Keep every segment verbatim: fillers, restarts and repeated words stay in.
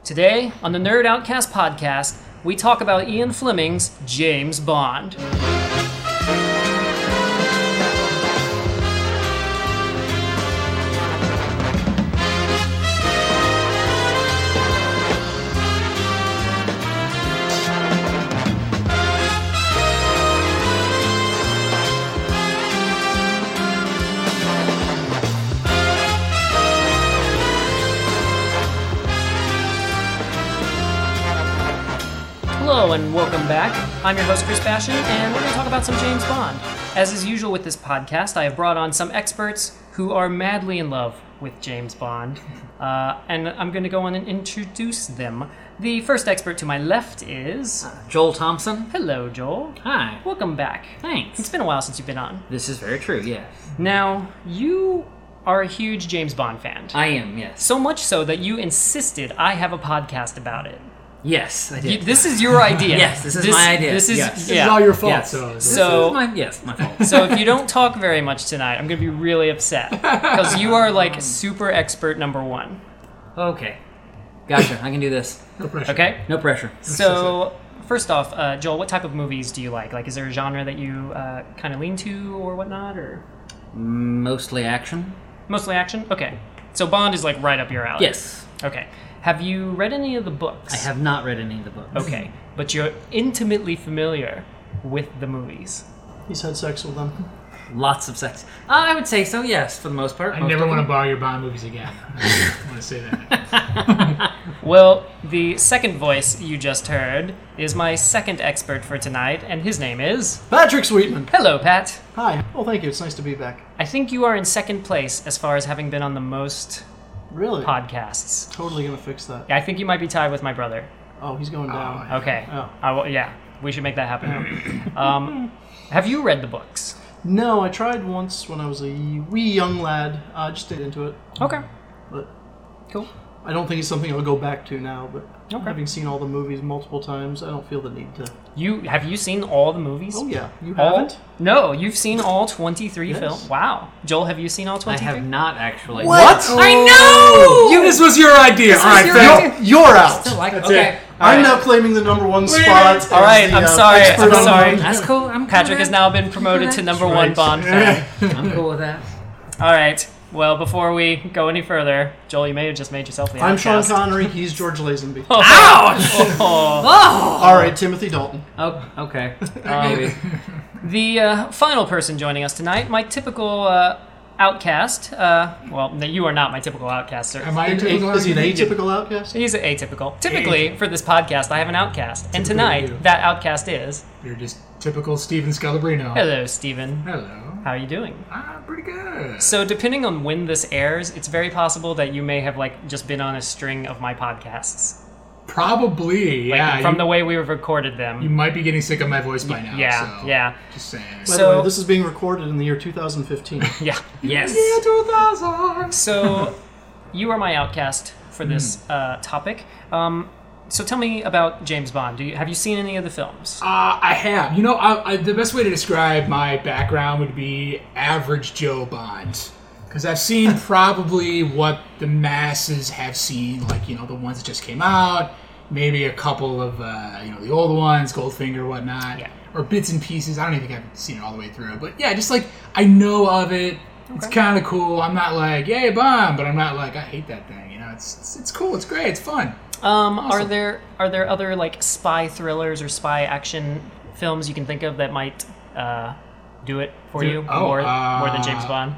Today, on the Nerd Outcast podcast, we talk about Ian Fleming's James Bond. Hello and welcome back. I'm your host, Chris Bashan, and we're going to talk about some James Bond. As is usual with this podcast, I have brought on some experts who are madly in love with James Bond, uh, and I'm going to go on and introduce them. The first expert to my left is... Uh, Joel Thompson. Hello, Joel. Hi. Welcome back. Thanks. It's been a while since you've been on. This is very true, yes. Now, you are a huge James Bond fan. I am, yes. So much so that you insisted I have a podcast about it. Yes, I did. You, this is your idea. Yes, this is this, my idea. This is, yes. yeah. This is all your fault. Yes. So, This So- is my, yes, my fault. So if you don't talk very much tonight, I'm going to be really upset. Because you are like super expert number one. Okay. Gotcha, I can do this. no pressure. Okay? No pressure. So, first off, uh, Joel, what type of movies do you like? Like, is there a genre that you uh, kind of lean to or whatnot? Or Mostly action? mostly action? Okay. So Bond is like right up your alley. Yes. Okay. Have you read any of the books? I have not read any of the books. Okay. But you're intimately familiar with the movies. He's had sex with them. Lots of sex. Uh, I would say so, yes, for the most part. I Most never of want to them. borrow your Bond movies again. I want to say that. Well, the second voice you just heard is my second expert for tonight, and his name is... Patrick Sweetman. Hello, Pat. Hi. Well, thank you. It's nice to be back. I think you are in second place as far as having been on the most Really? podcasts. Totally going to fix that. I think you might be tied with my brother. Oh, he's going down. Okay. Oh. I will, yeah, we should make that happen. um, have you read the books? No, I tried once when I was a wee young lad. I uh, just did into it. Okay. But Cool. I don't think it's something I'll go back to now. But Okay. having seen all the movies multiple times, I don't feel the need to. You have you seen all the movies? Oh, yeah. You All? haven't? No, you've seen all twenty-three Yes. films. Wow. Joel, have you seen all I twenty-three? have not actually. What? I know! You, this was your idea. This all was right, your thank- idea. You're out. Still like, That's okay. it. I'm right. now claiming the number one spot. as All right, the, I'm uh, sorry, expert I'm on sorry. Bond. That's cool. I'm cool Patrick with has that. now been promoted to number one Right. Bond fan. I'm cool with that. All right. Well, before we go any further, Joel, you may have just made yourself the I'm Sean outcast. Connery. He's George Lazenby. Oh. Ouch! Oh. Oh! All right, Timothy Dalton. Oh, okay. Um, Maybe. The uh, final person joining us tonight, my typical uh, outcast. Uh, well, no, you are not my typical outcast, sir. Am I a typical Is he an outcast? atypical outcast? He's atypical. Typically, for this podcast, I have an outcast. And Typically you. tonight, that outcast is... You're just typical Steven Scalabrino. Hello, Steven. Hello. How are you doing? Ah, pretty good. So, depending on when this airs, it's very possible that you may have like just been on a string of my podcasts. Probably, Like, yeah. from you, the way we recorded them. you might be getting sick of my voice by now. yeah, so yeah. Just saying. By So- the way, this is being recorded in the year two thousand fifteen. Yeah. Yes. two thousand. So, you are my outcast for this uh, topic. Um, so, tell me about James Bond. Do you, have you seen any of the films? Uh, I have. You know, I, I, the best way to describe my background would be average Joe Bond. Because I've seen probably what the masses have seen, like, you know, the ones that just came out, maybe a couple of, uh, you know, the old ones, Goldfinger, whatnot, Yeah. or bits and pieces. I don't even think I've seen it all the way through. But yeah, just like, I know of it. It's kind of cool. I'm not like, yay, Bond, but I'm not like, I hate that thing. You know, it's it's, it's cool. It's great. It's fun. Um, Are Awesome. there are there other like spy thrillers or spy action films you can think of that might uh, do it for Do- you oh, more uh, more than James Bond?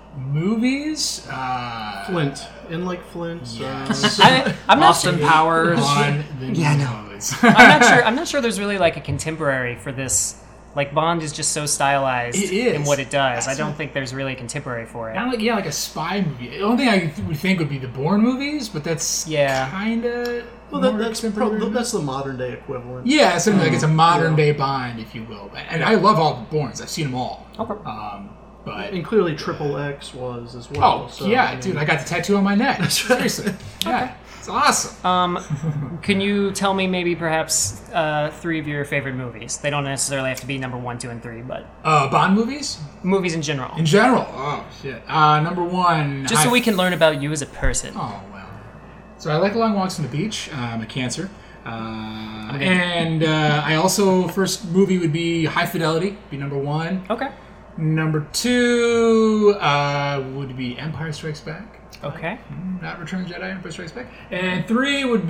Movies? Uh, Flint. In like Flint. Yes. Uh, I, I'm not Austin sure. Powers. on the Yeah, I know. nose. I'm not sure. I'm not sure. There's really like a contemporary for this. Like Bond is just so stylized It is. in what it does. I That's don't what- think there's really a contemporary for it. Kind of like, yeah, like a spy movie. The only thing I th- would think would be the Bourne movies, but that's Yeah. kind of well, that, that's pro- that's the modern day equivalent. yeah, something like Mm. it's a modern Yeah. day Bond, if you will. And I love all the Bournes. I've seen them all. Okay. Um, but And clearly, Triple X was as well. oh so, yeah, I mean, dude, I got the tattoo on my neck. Seriously, yeah, it's awesome. Um, can you tell me maybe perhaps uh, three of your favorite movies? They don't necessarily have to be number one, two, and three, but Uh, Bond movies movies in general. in general. Oh shit. Uh, number one. Just so I- we can learn about you as a person. Oh well. So I like long walks on the beach. Uh, I'm a Cancer. Uh, and uh, I also, first movie would be High Fidelity, be number one. Okay. Number two uh, would be Empire Strikes Back. Okay. Not Return of the Jedi, Empire Strikes Back. And three would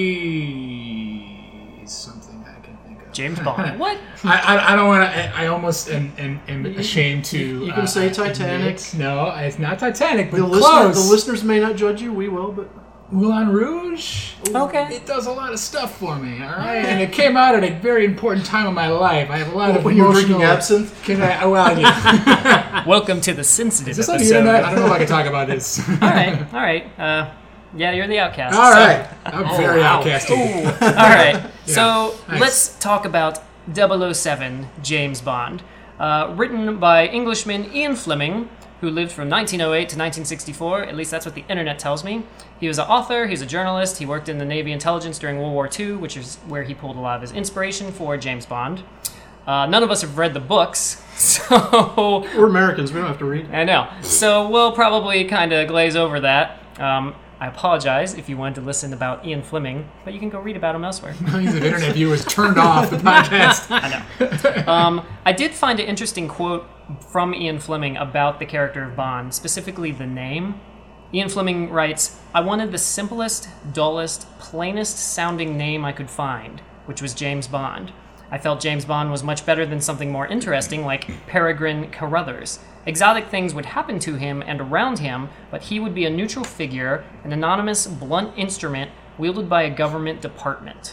be something I can think of. James Bond. What? I, I, I don't want to. I, I almost am, am, am ashamed to. You can uh, say Titanic. admit- No, it's not Titanic, but The, listener, close. the listeners may not judge you. We will, but Moulin Rouge. Okay. It does a lot of stuff for me, all right? And it came out at a very important time in my life. I have a lot of when you're emotional... drinking absinthe. Can I, oh, well, yeah. Welcome to the sensitive Is this on the episode. internet? I don't know if I can talk about this. All right. All right. Uh, yeah, you're the outcast. All so- right. I'm very wow. outcasted. All right. So Nice. let's talk about double oh seven James Bond, uh, written by Englishman Ian Fleming, who lived from nineteen oh eight to nineteen sixty-four. At least that's what the internet tells me. He was an author. He was a journalist. He worked in the Navy intelligence during World War Two, which is where he pulled a lot of his inspiration for James Bond. Uh, none of us have read the books, so We're Americans. We don't have to read. I know. So we'll probably kind of glaze over that. Um, I apologize if you wanted to listen about Ian Fleming, but you can go read about him elsewhere. Millions of internet viewers turned off the podcast. I know. Um, I did find an interesting quote from Ian Fleming about the character of Bond, specifically the name. Ian Fleming writes, "I wanted the simplest, dullest, plainest sounding name I could find, which was James Bond. I felt James Bond was much better than something more interesting like Peregrine Carruthers. Exotic things would happen to him and around him, but he would be a neutral figure, an anonymous, blunt instrument wielded by a government department."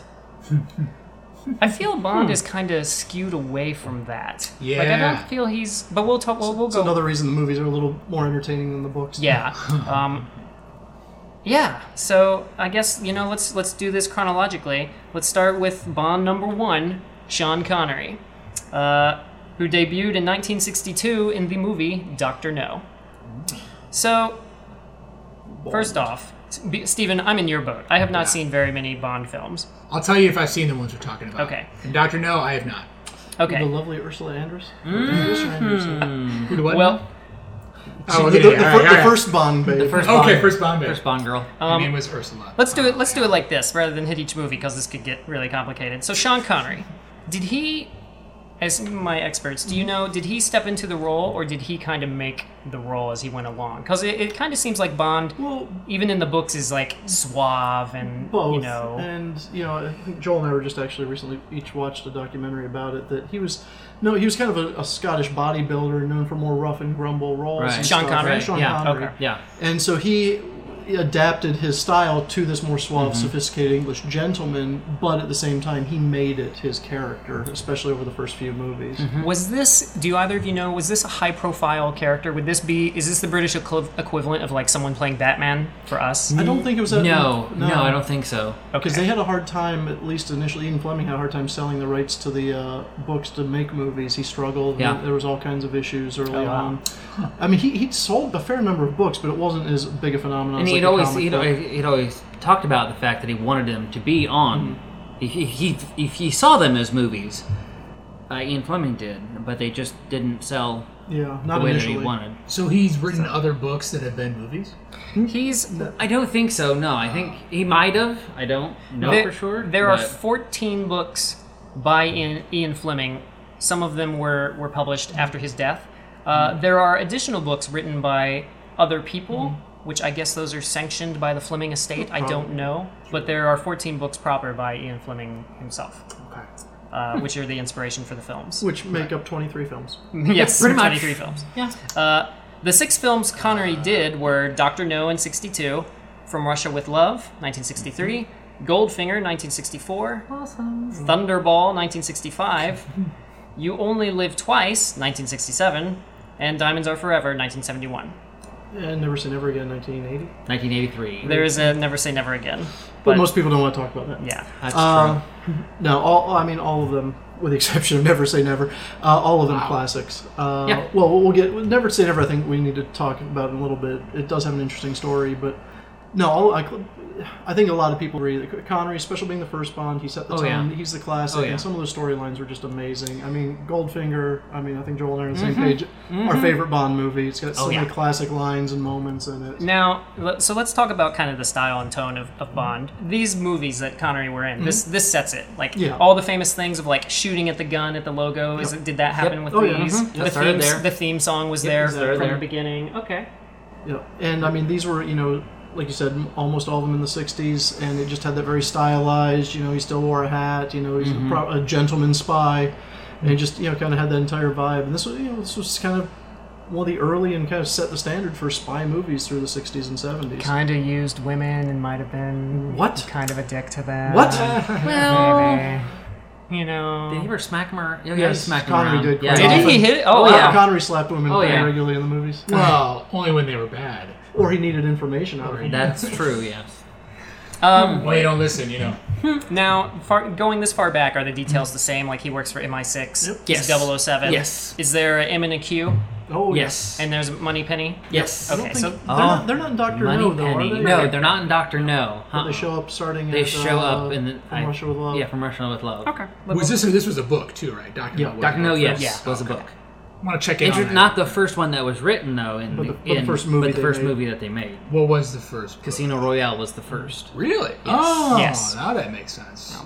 I feel Bond is kind of skewed away from that. Like, I Yeah. don't feel he's... But we'll talk... We'll, we'll It's go... another reason the movies are a little more entertaining than the books. Yeah. Um, yeah. So I guess, you know, let's let's do this chronologically. Let's start with Bond number one, Sean Connery, uh, who debuted in nineteen sixty-two in the movie Doctor No. So, first off, B- Stephen, I'm in your boat. I have not Yeah. seen very many Bond films. I'll tell you if I've seen the ones we're talking about. Okay. And Doctor No, I have not. Okay. The lovely Ursula Andress. Ursula Andress. Who do what? Well, oh, The, okay, the, yeah, the, all fir- right, the all right. first Bond babe. The first Okay, Bond, first Bond babe. first Bond girl. Her Um, name was Ursula. let's do it. Let's do it like this, rather than hit each movie, because this could get really complicated. So, Sean Connery, did he, as my experts, do you know, did he step into the role, or did he kind of make the role as he went along? Because it, it kind of seems like Bond, Well, even in the books, is like suave and both. you know. And, you know, I think Joel and I were just actually recently each watched a documentary about it, that he was, no, he was kind of a, a Scottish bodybuilder known for more rough and grumble roles. Right. and Sean stuff, Connery? right? Sean Yeah, Connery. okay. Yeah. And so he adapted his style to this more suave, Mm-hmm. sophisticated English gentleman, but at the same time, he made it his character, especially over the first few movies. Mm-hmm. Was this? Do either of you know? Was this a high-profile character? Would this be? Is this the British equi- equivalent of like someone playing Batman for us? I don't think it was that. No, no, I don't think so. Because Okay. they had a hard time, at least initially, Ian Fleming had a hard time selling the rights to the uh, books to make movies. He struggled. Yeah. There was all kinds of issues early Oh, wow. on. I mean, he he'd sold a fair number of books, but it wasn't as big a phenomenon And as he'd like a always comic he'd, book. always he'd always talked about the fact that he wanted them to be on. If, if he if he saw them as movies, uh, Ian Fleming did, but they just didn't sell Yeah, the not way initially. that he wanted. So he's written other books that have been movies? He's I don't think so. No, I think he might have. I don't know there, for sure. There are but- fourteen books by Ian, Ian Fleming. Some of them were, were published after his death. Uh, there are additional books written by other people, which I guess those are sanctioned by the Fleming estate. I don't know. But there are fourteen books proper by Ian Fleming himself, Okay. uh, which are the inspiration for the films. Which make up twenty-three films. Yes, pretty much. twenty-three films. Yeah. Uh, the six films Connery did were Doctor No in sixty-two, From Russia with Love, nineteen sixty-three, Goldfinger, nineteen sixty-four, Awesome. Thunderball, nineteen sixty-five, You Only Live Twice, nineteen sixty-seven, and Diamonds Are Forever, nineteen seventy-one. And Never Say Never Again, nineteen eighty. nineteen eighty-three. There is a Never Say Never Again. But, But, most people don't want to talk about that. yeah. That's Uh, true. no, all I mean, all of them, with the exception of Never Say Never, uh, all of them classics. Uh, Yeah. Well, we'll get Never Say Never. I think we need to talk about in a little bit. It does have an interesting story, but No, I, I think a lot of people agree that Connery, especially being the first Bond, he set the Oh, tone. yeah. He's the classic, Oh, yeah. and some of those storylines were just amazing. I mean, Goldfinger. I mean, I think Joel and I are on the same Mm-hmm. page. Our favorite Bond movie. It's got so Oh, many yeah. classic lines and moments in it. Now, let- so let's talk about kind of the style and tone of, of Bond. These movies that Connery were in, this this sets it. Like Yeah. all the famous things of like shooting at the gun at the logo. Is it, did that happen with Oh, yeah. these? Mhm. The That started theme there. the theme song was Yep, there it started from there. the beginning. Okay. Yeah, and I mean, these were, you know, like you said, m- almost all of them in the sixties, and it just had that very stylized, you know, he still wore a hat, you know, he's Mm-hmm. a, pro- a gentleman spy, and he just, you know, kind of had that entire vibe. And this was, you know, this was kind of one of the early and kind of set the standard for spy movies through the sixties and seventies. Kind of used women and might have been What? kind of a dick to them. What? Well, Maybe. You know. did he ever smack him around? Oh, yeah, Yes, he smacked him Connery around. did Yeah, quite Did often. he hit? Oh, Oh, wow. yeah. Connery slapped women Oh, pretty yeah. regularly in the movies. Well, only when they were bad. Or he needed information out of them. That's true. Yes. Um, When you don't listen, you know. Now, far, going this far back, are the details the same? Like he works for M I six, Yep. he's Yes. double oh seven. Yes. Is there an M and a Q? Oh, Yes. And there's Moneypenny? Yes. I don't Okay, think, so- they're, Oh, not, they're not in Doctor Money No, though, Penny. are they? No, they're not in Doctor No. But Huh. they show up starting They at, show uh, up in the From I- Russia with Love. Yeah, from Russia with Love. Okay. Was this this was a book too, right? Doctor Yeah, No. was Doctor a No, book. yes, Yeah. was a Okay. book. I want to check in Inter- on that. not the first one that was written though, in But the- the, but the in- first movie but the they first made. movie that they made. What was the first book? Casino Royale was the first. Really? Oh, Yes. now that makes sense.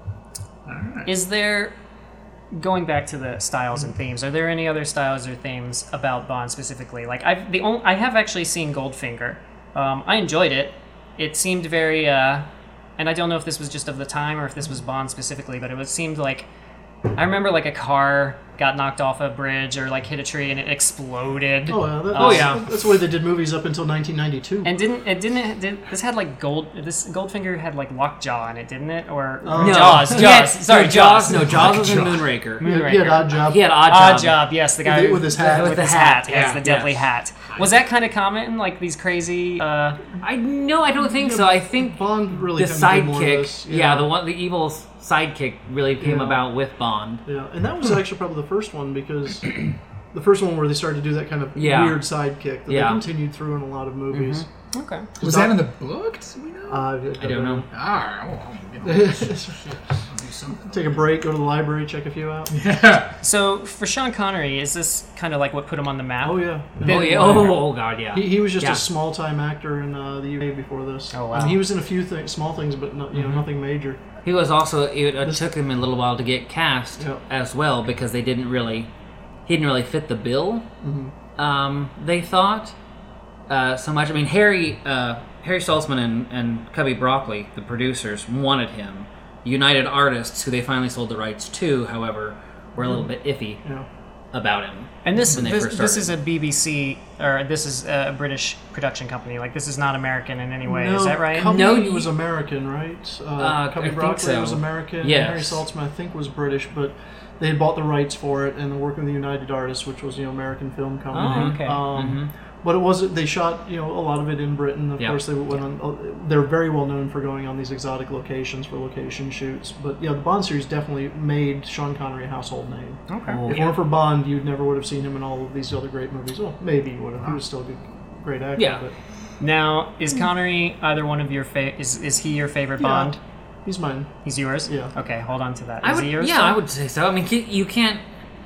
All right. Is there, going back to the styles and themes, are there any other styles or themes about Bond specifically? Like I've the only, I have actually seen Goldfinger. Um, I enjoyed it. It seemed very, uh, and I don't know if this was just of the time or if this was Bond specifically, but it was seemed like I remember like a car got knocked off a bridge or like hit a tree and it exploded. Oh, yeah, that, Oh, that's, yeah. that's the way they did movies up until nineteen ninety-two. And didn't it didn't it, did, this had like gold this Goldfinger had like Lockjaw in it, didn't it? Or No. Jaws, Jaws. He had- Sorry, no, Jaws. No, Jaws was in Jaws. Moonraker. he, had, he had Moonraker. Odd Job. He had Odd Odd Job. Job, yes, the guy With- who- with his hat. with, With the his hat, hat, yes, yeah, the deadly yes. hat. Was that kind of common, like these crazy? Uh, I no, I don't think so. I think Bond really the kinda did more of sidekick, this, yeah. the one, the evil sidekick, really came Yeah. about with Bond. Yeah, and that was actually probably the first one because the first one where they started to do that kind of Yeah. weird sidekick that Yeah. they continued through in a lot of movies. okay. Was that in the book? Do we know? Uh, I don't know. All right. Well, you know, shit. I'll do something. Take a break, go to the library, check a few out. Yeah. So for Sean Connery, is this kind of like what put him on the map? Oh yeah. Oh yeah. Oh, oh god, yeah. He, he was just Yeah. a small time actor in uh, the U K before this. Oh, I wow. mean, he was in a few th- small things, but no, you know nothing major. He was also. It uh, took him a little while to get cast Yeah. as well because they didn't really. He didn't really fit the bill. Mm-hmm. Um, they thought uh, so much. I mean, Harry uh, Harry Saltzman and, and Cubby Broccoli, the producers, wanted him. United Artists, who they finally sold the rights to, however, were a little bit iffy Yeah. about him. And this when they this, first this is started. a B B C or this is a British production company. Like this is not American in any way. No, Is that right? Cubby No, you- was American, right? Uh, Uh, Cubby I think Broccoli so. was American. Yes. Harry Saltzman, I think, was British, but they had bought the rights for it and they're working with the United Artists, which was you know American film company. Oh, okay. Um, But it wasn't. They shot you know a lot of it in Britain. Of Yeah. course, they went on. uh, They're very well known for going on these exotic locations for location shoots. But yeah, the Bond series definitely made Sean Connery a household name. Okay. Oh, If it weren't for Bond, you never would have seen him in all of these other great movies. Well, maybe you would have. He was still a good, great actor. Yeah. But Now, is Connery either one of your fa- is is he your favorite Yeah. Bond? he's mine. He's yours? Yeah. Okay, hold on to that. I Is would, he yours? yeah, too? I would say so. I mean, he, you can't.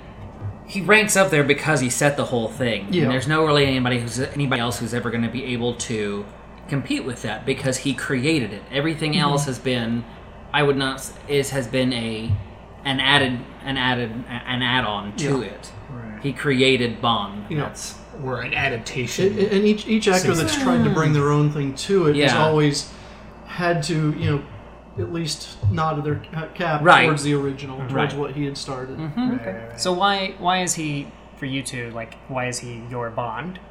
He ranks up there because he set the whole thing. Yeah. And there's no really anybody who's anybody else who's ever going to be able to compete with that because he created it. Everything Mm-hmm. else has been, I would not s- is has been a an added an added an add-on to Yeah. it. Right. He created Bond. Yeah. That's Or an And adaptation. and each each actor that's tried to bring their own thing to it has Yeah. always had to you know at least nod their ca- cap Right. towards the original, towards Right. what he had started. Right, right, right. So why why is he for you two? Like why is he your Bond?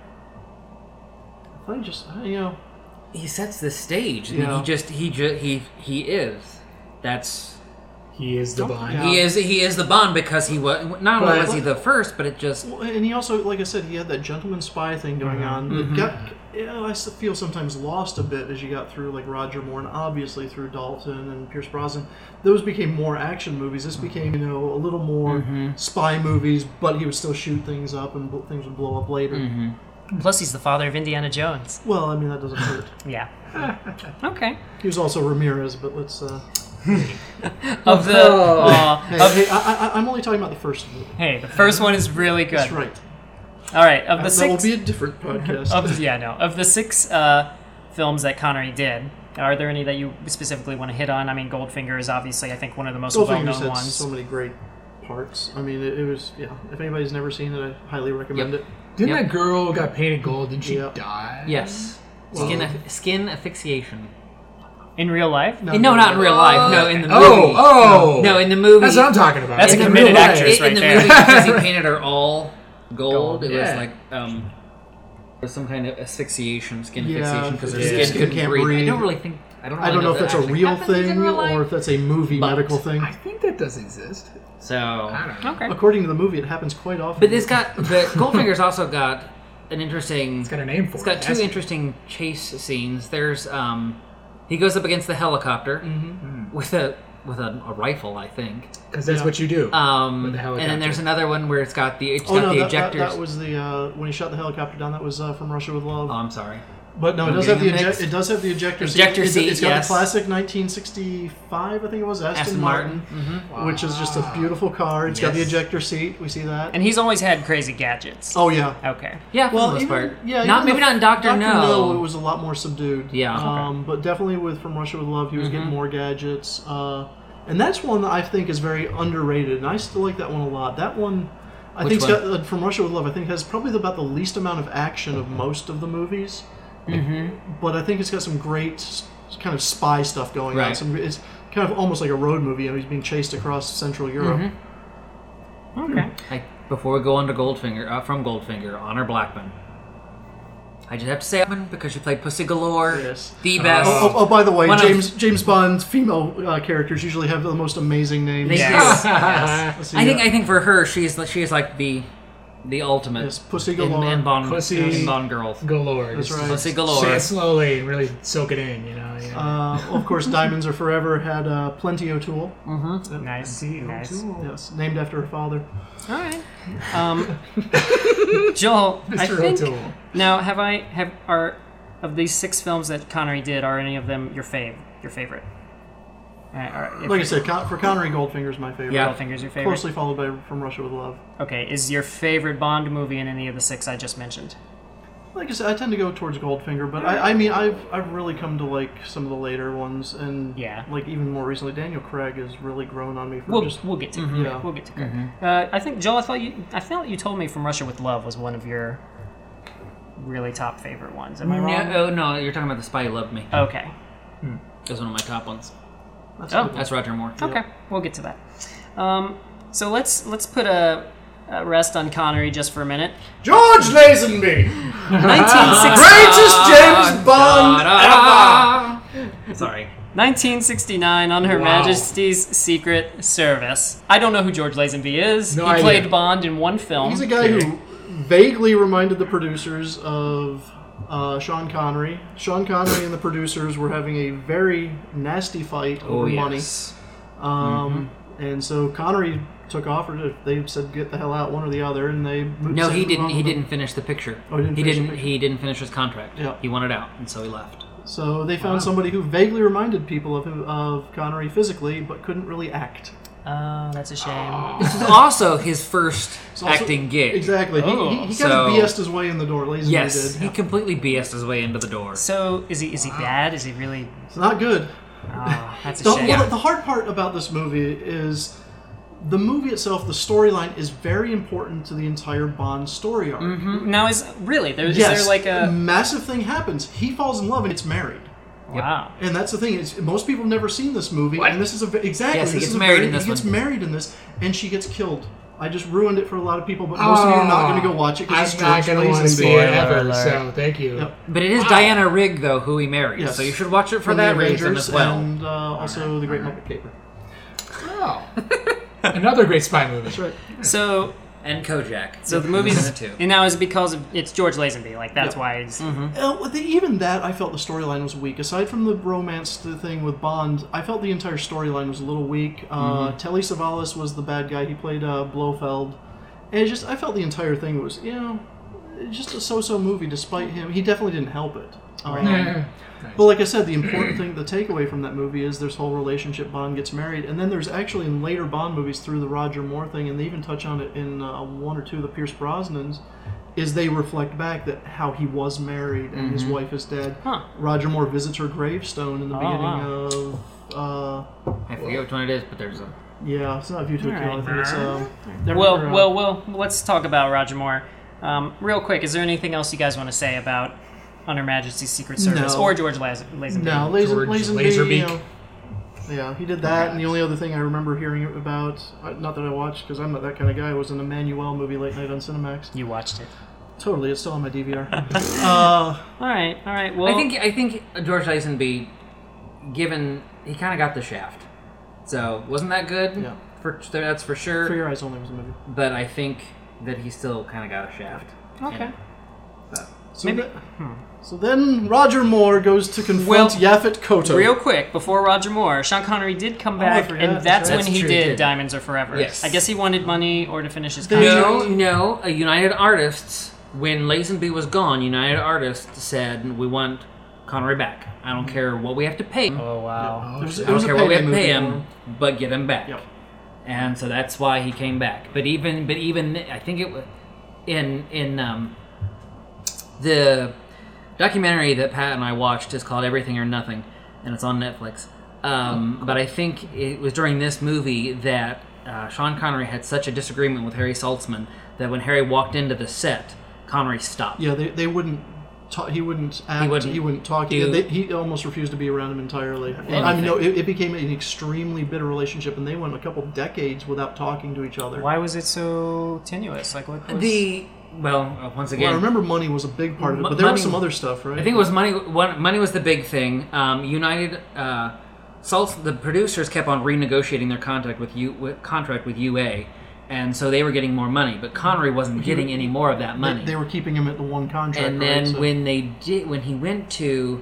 I just you know. he sets the stage. I mean, Yeah. he just he ju- he he is. That's He is the Bond. Yeah. he is he is the Bond because he was not only But- was he the first, but it just Well, and he also, like I said, he had that gentleman spy thing going on. That got, yeah, I s- feel sometimes lost a bit as you got through like Roger Moore and obviously through Dalton and Pierce Brosnan. Those became more action movies. This became, you know, a little more spy movies, but he would still shoot things up and bl- things would blow up later. Plus, he's the father of Indiana Jones. Well, I mean, that doesn't hurt. Yeah. Okay. He was also Ramirez, but let's. Uh... Of the. Uh, Hey, of, hey I, I, I'm only talking about the first movie. hey, the first one is really good. That's right. All right. Of the That six. will be a different podcast. Of, yeah, no. Of the six uh, films that Connery did, are there any that you specifically want to hit on? I mean, Goldfinger is obviously, I think, one of the most Goldfinger's well-known had ones. so many great parts. I mean, it, it was, yeah. If anybody's never seen it, I highly recommend Yep. it. Didn't Yep. that girl got painted gold? Didn't she Yep. die? Yes. Skin aff- skin asphyxiation. In real life? No, No, not in real life. No, in the movie. Oh, oh. No, in the movie. That's what I'm talking about. That's a in the committed movie- actress in right the there. movie, because he painted her all gold. Gold, It yeah. was like um, there was some kind of asphyxiation, skin Yeah, asphyxiation, because her yeah. skin, Skin couldn't can't breathe. breathe. I don't really think. I don't. Really I don't know if that that's a actually real happens in thing real life. or if that's a movie But- medical thing. I think that does exist. So, I don't know. Okay. According to the movie, it happens quite often. but it's got the Goldfinger's also got an interesting. It's got a name for It's it. got two hasn't it? interesting chase scenes. There's um, he goes up against the helicopter Mm-hmm. with a with a, a rifle, I think. Because that's Yeah. what you do. Um, With the and helicopter. then there's another one where it's got the it's Oh got no, the that, that, ejectors. that was the uh, when he shot the helicopter down. That was uh, From Russia with Love. Oh, I'm sorry. But no, it I'm does have the getting them eject, mixed. it does have the ejector seat. Ejector It's- seat, It's got yes. the classic nineteen sixty-five, I think it was, Aston, Aston Martin, Martin. Mm-hmm. which is just a beautiful car. It's got the Yes. ejector seat. We see that. And he's always had crazy gadgets. Oh yeah. Okay. Yeah, for Well, the most even, part. yeah, not even maybe the- not in Doctor No. No, it was a lot more subdued. Yeah. Um, but definitely with From Russia with Love, he was Mm-hmm. getting more gadgets. Uh, and that's one that I think is very underrated, and I still like that one a lot. That one, I Which think, one? got, uh, From Russia with Love, I think has probably about the least amount of action of most of the movies. Mm-hmm. But I think it's got some great s- kind of spy stuff going on. Right. Some, it's kind of almost like a road movie. You know, he's being chased across Central Europe. Mm-hmm. Okay. I, before we go on to Goldfinger, uh, from Goldfinger, Honor Blackman. I just have to say Blackman because she played Pussy Galore, Yes. the best. Oh, oh, oh, by the way, One of- James James Bond's female uh, characters usually have the most amazing names. They do. Yes. Yes. Let's see, I think uh, I think for her, she's she's like the the ultimate Yes, Pussy in, Galore. in Bond Pussy- in Bond girls. Galore. That's Just right. Pussy Say Galore. it slowly and really soak it in, you know. Yeah. Uh, of course, Diamonds Are Forever had uh, Plenty O'Toole. Nice. Nice. Yes, named after her father. All right. Um, Joel, I Mister think O'Toole. now have I have are of these six films that Connery did, are any of them your fav your favorite? Uh, are- if Like I said, Con- for Connery, Goldfinger's my favorite. Yeah. Goldfinger's your favorite. Closely followed by From Russia with Love. Okay, is your favorite Bond movie in any of the six I just mentioned? Like I said, I tend to go towards Goldfinger, but I, I mean, I've I've really come to like some of the later ones, and Yeah. like even more recently, Daniel Craig has really grown on me for We'll just. we'll get to Mhm. yeah, we'll get to Craig. Uh, I think Joel, I thought you I felt you told me From Russia with Love was one of your really top favorite ones. Am I wrong? No, oh, no, you're talking about The Spy Who Loved Me. Okay. That's one of my top ones. That's Oh. a good one. That's Roger Moore. Okay, we'll get to that. Um, so let's let's put a, a rest on Connery just for a minute. George Lazenby, nineteen sixty greatest James Bond ever. Sorry. nineteen sixty-nine on Her Wow. Majesty's Secret Service. I don't know who George Lazenby is. No he idea. played Bond in one film. He's a guy who vaguely reminded the producers of uh, Sean Connery. Sean Connery and the producers were having a very nasty fight Oh, over yes. money. Um, And so Connery took off, or they said get the hell out, one or the other, and they moved. No, said he move didn't. on He with it. didn't finish the picture. Oh, he didn't He finish the didn't. picture. He didn't finish his contract. Yeah. He wanted out, and so he left. So they found somebody who vaguely reminded people of him, of Connery physically, but couldn't really act. Oh, that's a shame. This was also his first It's also- acting gig. Exactly. He, Oh. he, he kind So- of B S'd his way in the door. Lazenby Yes, did. he completely B S'd his way into the door. So is he is he bad? Is he really? It's not good. Oh, that's a The, shame. well, the hard part about this movie is the movie itself, the storyline, is very important to the entire Bond story arc. Now is really there? Is Yes, there like a massive thing happens. He falls in love and gets married. wow? And that's the thing is, most people have never seen this movie, What? and this is a ve- exactly. Yes, he this gets is a married very- in this He gets one. married in this, and she gets killed. I just ruined it for a lot of people, but most of you are not going to go watch it because it's I'm not George going to want to Lazenby. see it Spoiler ever, alert. so thank you. Yep. But it is Diana Rigg, though, who he married. Yes. So you should watch it for From that the reason Avengers as well. and uh, also the Great Muppet Caper. Oh. Another great spy movie. That's right. So And Kojak. so the movie's the two. and now is it because of it's George Lazenby? Like that's Yep. why he's Mm-hmm. Uh, well, the, even that, I felt the storyline was weak. Aside from the romance thing with Bond, I felt the entire storyline was a little weak. Uh, Mm-hmm. Telly Savalas was the bad guy. He played uh, Blofeld. And it just, I felt the entire thing was, you know, just a so-so movie. Despite him, he definitely didn't help it. Um, Yeah. But like I said, the important thing, the takeaway from that movie is this whole relationship. Bond gets married, and then there's actually in later Bond movies through the Roger Moore thing, and they even touch on it in uh, one or two of the Pierce Brosnans, is they reflect back that how he was married and his wife is dead. Huh. Roger Moore visits her gravestone in the Oh, beginning wow. of. Uh, I forget which one it is, but there's a. yeah, it's not View to a Kill. I Alright. think it's. Um, they're- Well, they're, uh, well, well. Let's talk about Roger Moore. Um, real quick, is there anything else you guys want to say about On Her Majesty's Secret Service No. or George Laz- Lazenby? No, Lazen, George Lazenby, Laserbeak. you know, yeah, he did that, and the only other thing I remember hearing about, uh, not that I watched because I'm not that kind of guy, was an Emmanuel movie late night on Cinemax. You watched it. Totally, it's still on my D V R. uh, All right, all right. Well, I think I think George Lazenby, given he kind of got the shaft, so wasn't that good? Yeah. For that's for sure. For Your Eyes Only was a movie. But I think that he still kind of got a shaft. okay. And, uh, So, Maybe- th- so then Roger Moore goes to confront Well, Yaphet Kotto. Real quick, before Roger Moore, Sean Connery did come Oh, I back, forgot, and that's that's right. when That's he true, he did did. Diamonds Are Forever. Yes. I guess he wanted money or to finish his They- contract. No, no. A United Artists, when Lazenby was gone, United Artists said, we want Connery back. I don't care what we have to pay him. Oh, wow. It was, I it I was don't a care what we have payday to pay movie for him, but get him back. Yep. And so that's why he came back. But even, but even, I think it was in in um, the documentary that Pat and I watched is called Everything or Nothing, and it's on Netflix. Um, but I think it was during this movie that uh, Sean Connery had such a disagreement with Harry Saltzman that when Harry walked into the set, Connery stopped. Yeah, they, they wouldn't. Ta- he wouldn't act. He wouldn't wouldn't, talk. do- Yeah, they, he almost refused to be around him entirely. I mean, Anything. no, it, it became an extremely bitter relationship, and they went a couple decades without talking to each other. Why was it so tenuous? Like, what was... The well, uh, once again, Well, I remember money was a big part of it, Mo- but there money- was some other stuff, right? I think it was money. One, money was the big thing. Um, United, uh, Salts, the producers kept on renegotiating their contract with U, with, contract with U A, and so they were getting more money. But Connery wasn't getting any more of that money. They, they were keeping him at the one contract. and then right? So, when they did, when he went to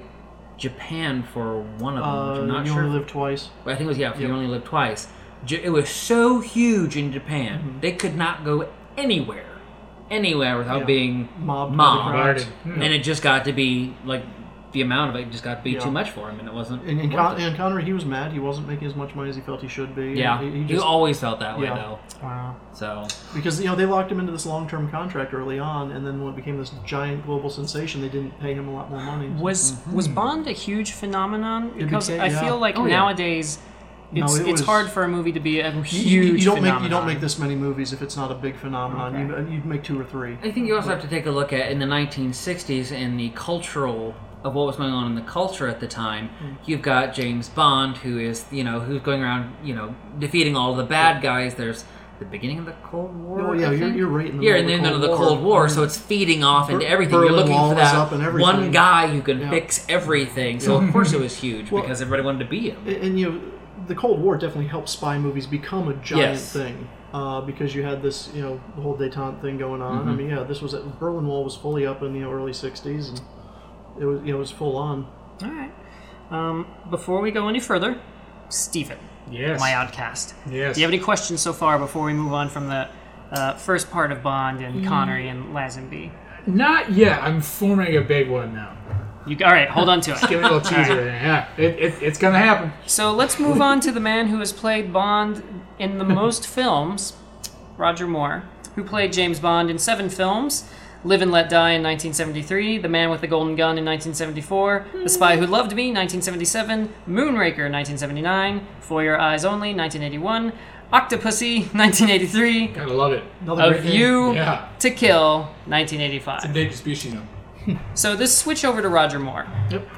Japan for one of them, uh, which I'm not you sure. only live twice. I think it was yeah. If Yep. You Only Live Twice. J- It was so huge in Japan, Mm-hmm. they could not go anywhere, anywhere without Yeah. being Mobbed. by the mobbed. crowds. Hmm. And it just got to be like the amount of it just got to be Yeah. too much for him, and it wasn't. And, and, worth Con- it. and Connery, he was mad. He wasn't making as much money as he felt he should be. yeah, he, he he, just, always felt that way Yeah. though. Wow. So because you know they locked him into this long-term contract early on, and then when it became this giant global sensation, they didn't pay him a lot more money. Was was Bond a huge phenomenon? Because became- I yeah. feel like Oh, yeah. nowadays No, it's it it's was- hard for a movie to be a You- huge you, you don't phenomenon. make you don't make this many movies if it's not a big phenomenon. Okay. You you'd make two or three. I think you also have to take a look at in the nineteen sixties and the cultural of what was going on in the culture at the time. You've got James Bond, who is you know who's going around you know defeating all the bad guys. There's the beginning of the Cold War. Oh yeah, I you're, think? you're right in the Yeah, middle and then of the the Cold War, War. so it's feeding off into Ber- everything. You're Berlin looking Wall for was that up and everything. one guy who can Yeah. fix everything. So of course it was huge Well- because everybody wanted to be him. And, and you know, the Cold War definitely helped spy movies become a giant Yes. thing uh, because you had this, you know, the whole détente thing going on. Mm-hmm. I mean, yeah, this was Berlin Wall was fully up in the you know, early sixties, and it was you know it was full on. All right. Um, before we go any further, Stephen, Yes. my outcast. Yes. Do you have any questions so far before we move on from the uh, first part of Bond and Connery and Lazenby? Not yet. I'm forming a big one now. You all right? Hold on to it. Give me a little teaser there. Yeah, it, it, it's gonna happen. So let's move on to the man who has played Bond in the most films, Roger Moore, who played James Bond in seven films. Live and Let Die in nineteen seventy-three, The Man with the Golden Gun in nineteen seventy-four, The Spy Who Loved Me nineteen seventy-seven, Moonraker nineteen seventy-nine, For Your Eyes Only nineteen eighty-one, Octopussy nineteen eighty-three, Gotta love it. Another A great name. View Yeah. to Kill nineteen eighty-five. Endangered species. Though. So this switch over to Roger Moore. Yep.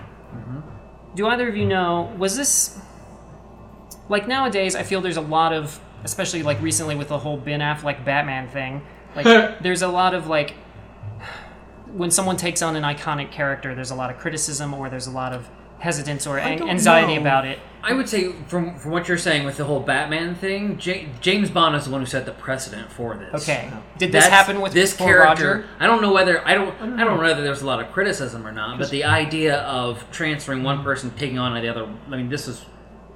Do either of you know, was this, like nowadays, I feel there's a lot of, especially like recently with the whole Ben Affleck Batman thing, like there's a lot of like, when someone takes on an iconic character, there's a lot of criticism or there's a lot of hesitance or I an- don't anxiety know. about it. I would say, from from what you're saying with the whole Batman thing, J- James Bond is the one who set the precedent for this. Okay. Did this That's- happen with this for character? Roger? I don't know whether I don't I don't, know whether there's a lot of criticism or not, but the idea of transferring one person taking on the other. I mean, this is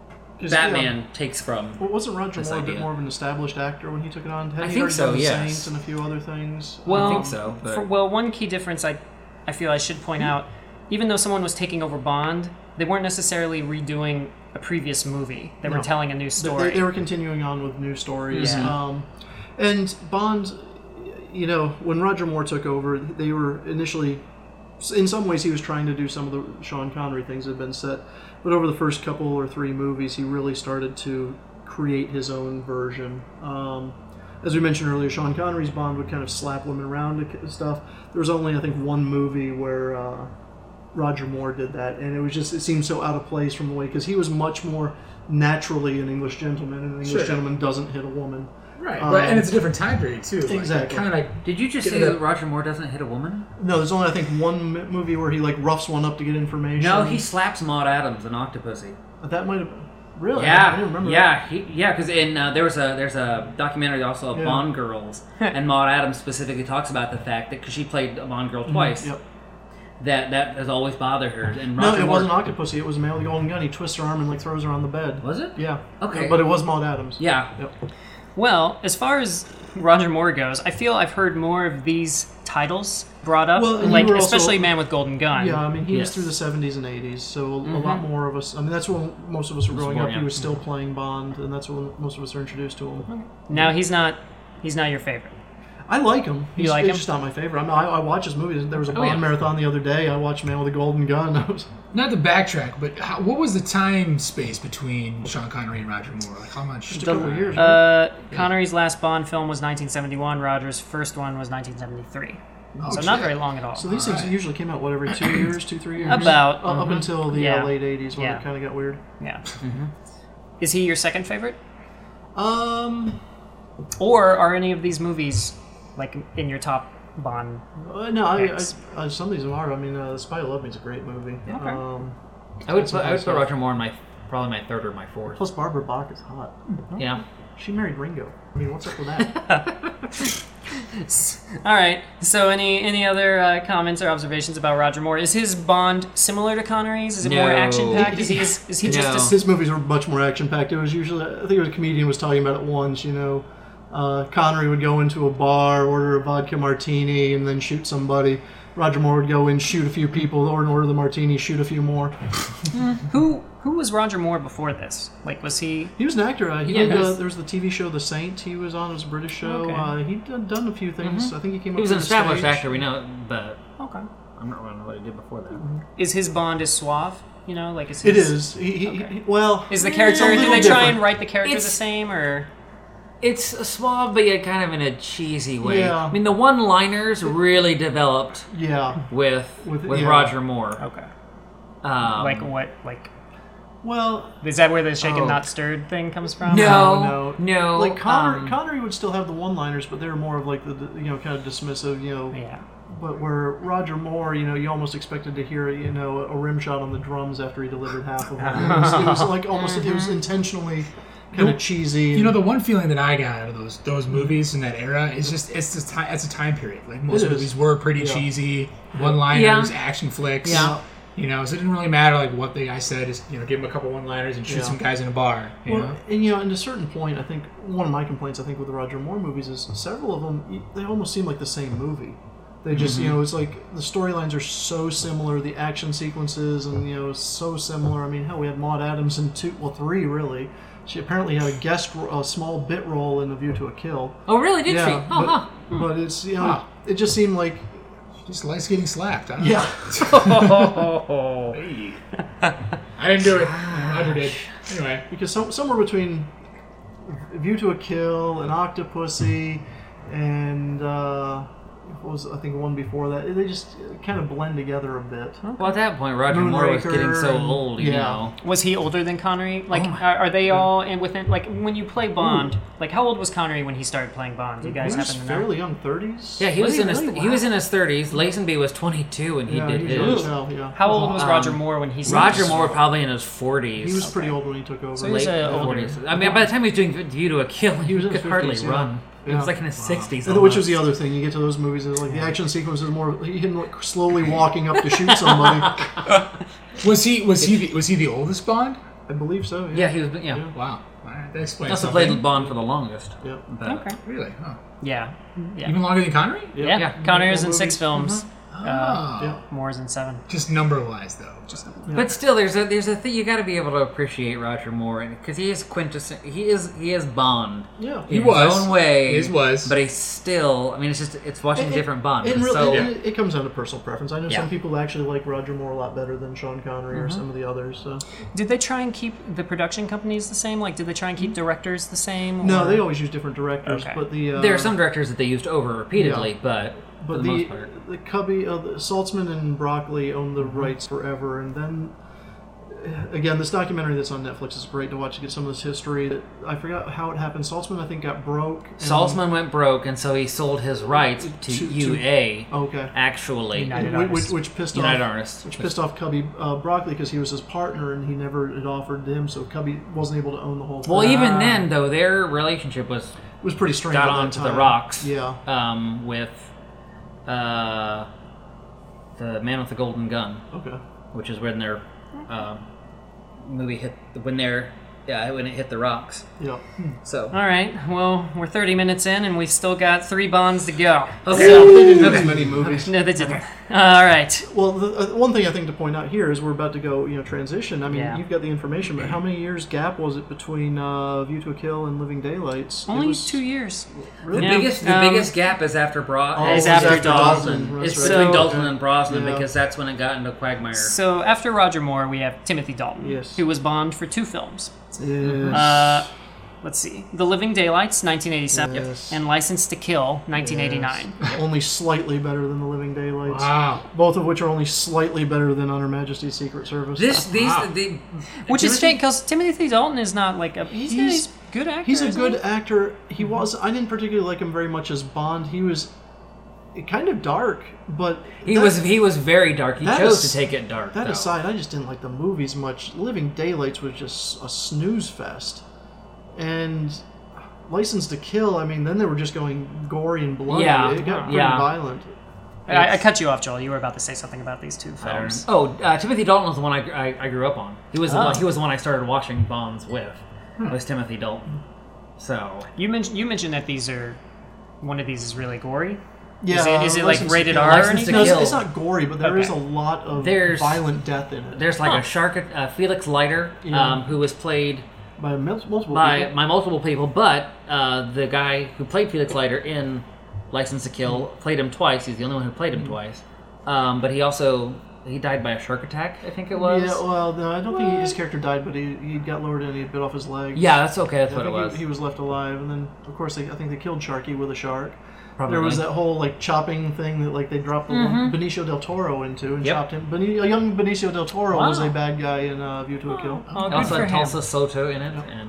Batman Yeah. takes from. Well, wasn't Roger This Moore a bit idea. more of an established actor when he took it on? Had I he think already so, done The yes. Saints and a few other things? Well, I think so, but- For, well, one key difference I, I feel I should point out, even though someone was taking over Bond, they weren't necessarily redoing a previous movie. They No. were telling a new They- story. They, they were continuing on with new stories. Yeah. Um, and Bond, you know, when Roger Moore took over, they were initially, in some ways, he was trying to do some of the Sean Connery things that had been set. But over the first couple or three movies, he really started to create his own version. Um, as we mentioned earlier, Sean Connery's Bond would kind of slap women around and stuff. There was only, I think, one movie where uh, Roger Moore did that, and it was just, it seemed so out of place from the way, because he was much more naturally an English gentleman, and an English Sure. gentleman doesn't hit a woman. Right, Um, right, and it's a different time period too. Like, Exactly. Kind of like Did you just Get say it that up. Roger Moore doesn't hit a woman? No, there's only, I think, one m- movie where he, like, roughs one up to get information. No, he slaps Maud Adams in Octopussy. That might have been... Really? I Yeah, didn't remember that. yeah, he, yeah. Because in uh, there was a there's a documentary also of Yeah. Bond girls, and Maud Adams specifically talks about the fact that because she played a Bond girl twice, Yep. that that has always bothered her. And No, Roger it Moore, wasn't Octopussy. It was Mail the Golden Gun. He twists her arm and, like, throws her on the bed. Was it? Yeah. Okay. But it was Maud Adams. Yeah. Yep. Well, as far as Roger Moore goes, I feel I've heard more of these titles brought up, Well, and like you were also- especially Man with Golden Gun. Yeah, I mean, he Yes. was through the seventies and eighties, so a, a lot more of us... I mean, that's when most of us were growing more, up. yeah. He was still playing Bond, and that's when most of us are introduced to him. Now he's not he's not your favorite. I like him. He's, like he's him? just not my favorite. I mean, I, I watch his movies. There was a Oh, Bond yeah. marathon the other day. I watched Man with a Golden Gun. I was, not to backtrack, but how, what was the time space between Sean Connery and Roger Moore? Like how much? just a couple of years. Uh, Connery's last Bond film was nineteen seventy-one. Roger's first one was nineteen seventy-three. Oh, so shit. not very long at all. So these things Alright. usually came out, what, every two years, two, three years? About, Uh, Up mhm. until the Yeah. uh, late eighties when Yeah. it kind of got weird. Yeah. Is he your second favorite, Um, or are any of these movies like in your top Bond? uh, no, I, I, Picks. I, some of these are. I mean, uh, The Spy Who Loved Me is a great movie. Okay. Um, I would That's put, I would nice put stuff. Roger Moore in my probably my third or my fourth. plus, Barbara Bach is hot. Yeah. She married Ringo. I mean, what's up with that? All right. So any any other uh, comments or observations about Roger Moore? Is his Bond similar to Connery's? Is it more No. action packed? Is he is, is he No. just a, His movies were much more action packed. It was usually, I think it was a comedian was talking about it once. You know, uh, Connery would go into a bar, order a vodka martini, and then shoot somebody. Roger Moore would go in, shoot a few people, or order the martini, shoot a few more. who who was Roger Moore before this? Like was he? He was an actor. Uh, he Yeah, did. he Uh, was- there was the T V show The Saint. He was on. It was a British show. Okay. Uh, he'd done, done a few things. I think he came. He up was to an the established stage. actor, we know, but Okay. I'm not remembering what he did before that. Is his Bond as suave? You know, like is his, It is. He, he, Okay. he- well, Is the it's character? a Did little they try different. and write the character It's- the same or? It's a suave, but yet kind of in a cheesy way. Yeah. I mean, the one-liners really developed Yeah. with With- with, yeah. Roger Moore. Okay. Um, Like what? Like Well, is that where the shaken Oh. not stirred thing comes from? No. no, no, Like Connery, um, Connery would still have the one-liners, but they were more of like the, the you know kind of dismissive, you know. Yeah. But where Roger Moore, you know, you almost expected to hear, you know, a rim shot on the drums after he delivered half of them. It was, it was like almost, it was intentionally kind of cheesy. You know, the one feeling that I got out of those those movies in that era is just it's the time it's a time period. Like most It is. movies were pretty Yeah. cheesy, one liners, Yeah. action flicks. Yeah. You know, so it didn't really matter like what the guy said. Just you know, give him a couple one liners and shoot Yeah. some guys in a bar. You Well, know. and you know, and to a certain point, I think one of my complaints, I think, with the Roger Moore movies is several of them, they almost seem like the same movie. They just, you know, it's like the storylines are so similar, the action sequences, and you know, so similar. I mean, hell, we had Maud Adams in two, well, three really. She apparently had a guest, ro- a small bit role in A View to a Kill. Oh, really? Did she? Yeah, Oh, but, huh. but it's you know, Huh. it just seemed like, Just likes getting slapped. I don't yeah. Oh. know. I didn't do it. Roger did. Anyway. Because some, somewhere between View to a Kill and Octopussy and uh, what was I think one before that, they just kind of blend together a bit. Well, at that point, Roger Moore was Moonraker getting so and- old, you yeah. know. Was he older than Connery? Like, Oh my- are, are they all in within? Like, when you play Bond, like, how old was Connery when he started playing Bond? Do you guys he was happen to know? fairly young, thirties. Yeah, he was, Was he in his really? he was Wow. in his thirties. Lazenby was twenty-two when he yeah, did he his. was young, yeah. How old was Um, Roger Moore when he started? Roger Moore probably in his forties. He was pretty old when he took over. So he was late a older- forties. I mean, by the time he was doing View to a Kill, he, He was in could his hardly fifties, yeah. run. He was Yeah. like in his sixties. And which was the other thing. You get to those movies, it's like the action sequence is more him like slowly walking up to shoot somebody. Was he was he the, was he the oldest Bond? I I believe so. Yeah. Yeah, he was. Yeah. Yeah. Wow. All right, that explains Also something. played Bond for the longest. Yeah. But, Okay. Really? Huh. Yeah. Yeah. Even longer than Connery? Yeah. Yeah. Connery's in More six movies. films. Oh. Yeah. Moore's in seven. Just number-wise, though. Just number. Yeah. But still, there's a there's a thing you got to be able to appreciate Roger Moore because he is quintessential. He is he is Bond. Yeah. He in was. his own way. His was. But he's still. I mean, it's just it's watching It- a different Bond. It, It's really, so it, it comes down to personal preference. I know Yeah. some people actually like Roger Moore a lot better than Sean Connery or some of the others. So. Did they try and keep the production companies the same? Like, did they try and keep directors the same? No, or- they always use different directors, Okay. but the uh, there are some directors that they used over repeatedly, Yeah. but, But for the, the most part. the Cubby, uh, the Saltzman and Broccoli owned the rights forever, and then uh, again, this documentary that's on Netflix is great to watch to get some of this history. I forgot how it happened. Saltzman, I think, got broke. and- Saltzman went broke, and so he sold his rights to, To- to- U A. Okay. Actually, United Which, which, Artists. which pissed United off Artists. which pissed off Cubby uh, Broccoli because he was his partner and he never had offered him, so Cubby wasn't able to own the whole thing. Well, even Ah. then, though, their relationship was it was pretty strange. got at that onto the time. rocks. Yeah. Um, with uh, the Man with the Golden Gun, Okay. which is when their uh, movie hit when their yeah when it hit the rocks. Yeah. So All right. Well, we're thirty minutes in, and we still got three Bonds to go. okay. They didn't do as many movies. No, they didn't. All right. Well, the, uh, one thing I think to point out here is we're about to go, you know, transition. I mean, Yeah. you've got the information, but how many years gap was it between uh, View to a Kill and Living Daylights? It Only was- two years. The Yeah. biggest the Um, biggest gap is after Bro- Oh, Is it was after after Dalton. That's It's right. between So- Dalton and Brosnan Yeah. because that's when it got into Quagmire. So after Roger Moore, we have Timothy Dalton, Yes. who was Bond for two films. Yes. Uh, let's see, The Living Daylights, nineteen eighty-seven, Yes. and License to Kill, nineteen eighty-nine. Yes. Only slightly better than The Living Daylights. Wow. Both of which are only slightly better than On Her Majesty's Secret Service. This these Wow. the Which is Timothy- strange because Timothy Dalton is not like a he's, He's- he's a good actor. He's a isn't good he? actor. He was. I didn't particularly like him very much as Bond. He was kind of dark, but He that- was he was very dark. He that chose is- to take it dark. That though. aside, I just didn't like the movies much. Living Daylights was just a snooze fest, and License to Kill. I mean, then they were just going gory and bloody. Yeah, It got pretty yeah. violent. I, I cut you off, Joel. You were about to say something about these two I don't films. know. Oh, uh, Timothy Dalton was the one I, I, I grew up on. He was the Oh. one, he was the one I started watching Bonds with. Was Timothy Dalton. So You mentioned you mentioned that these are one of these is really gory. Yeah, Is it, is it like License to rated Kill. R or License to anything? No, it's, Kill. it's not gory, but there is Okay. a lot of There's- violent death in it there's like Huh. a shark, uh, Felix Leiter, Yeah. um, who was played by mul- multiple by people. by multiple people, but uh, the guy who played Felix Leiter in License to Kill played him twice. He's the only one who played him twice. Um, but he also he died by a shark attack, I think it was. Yeah, well, no, I don't think his character died, but he, he got lowered and he bit off his leg. Yeah, that's okay. That's I what it think he- was. He, was left alive, and then of course they, I think they killed Sharky with a shark. Probably. There was that whole like chopping thing that like they dropped the one Benicio del Toro into and Yep. chopped him. Beni- a young Benicio del Toro was Wow. a bad guy in uh, View to a Kill. Oh, good also for had him. Tulsa Soto in it, and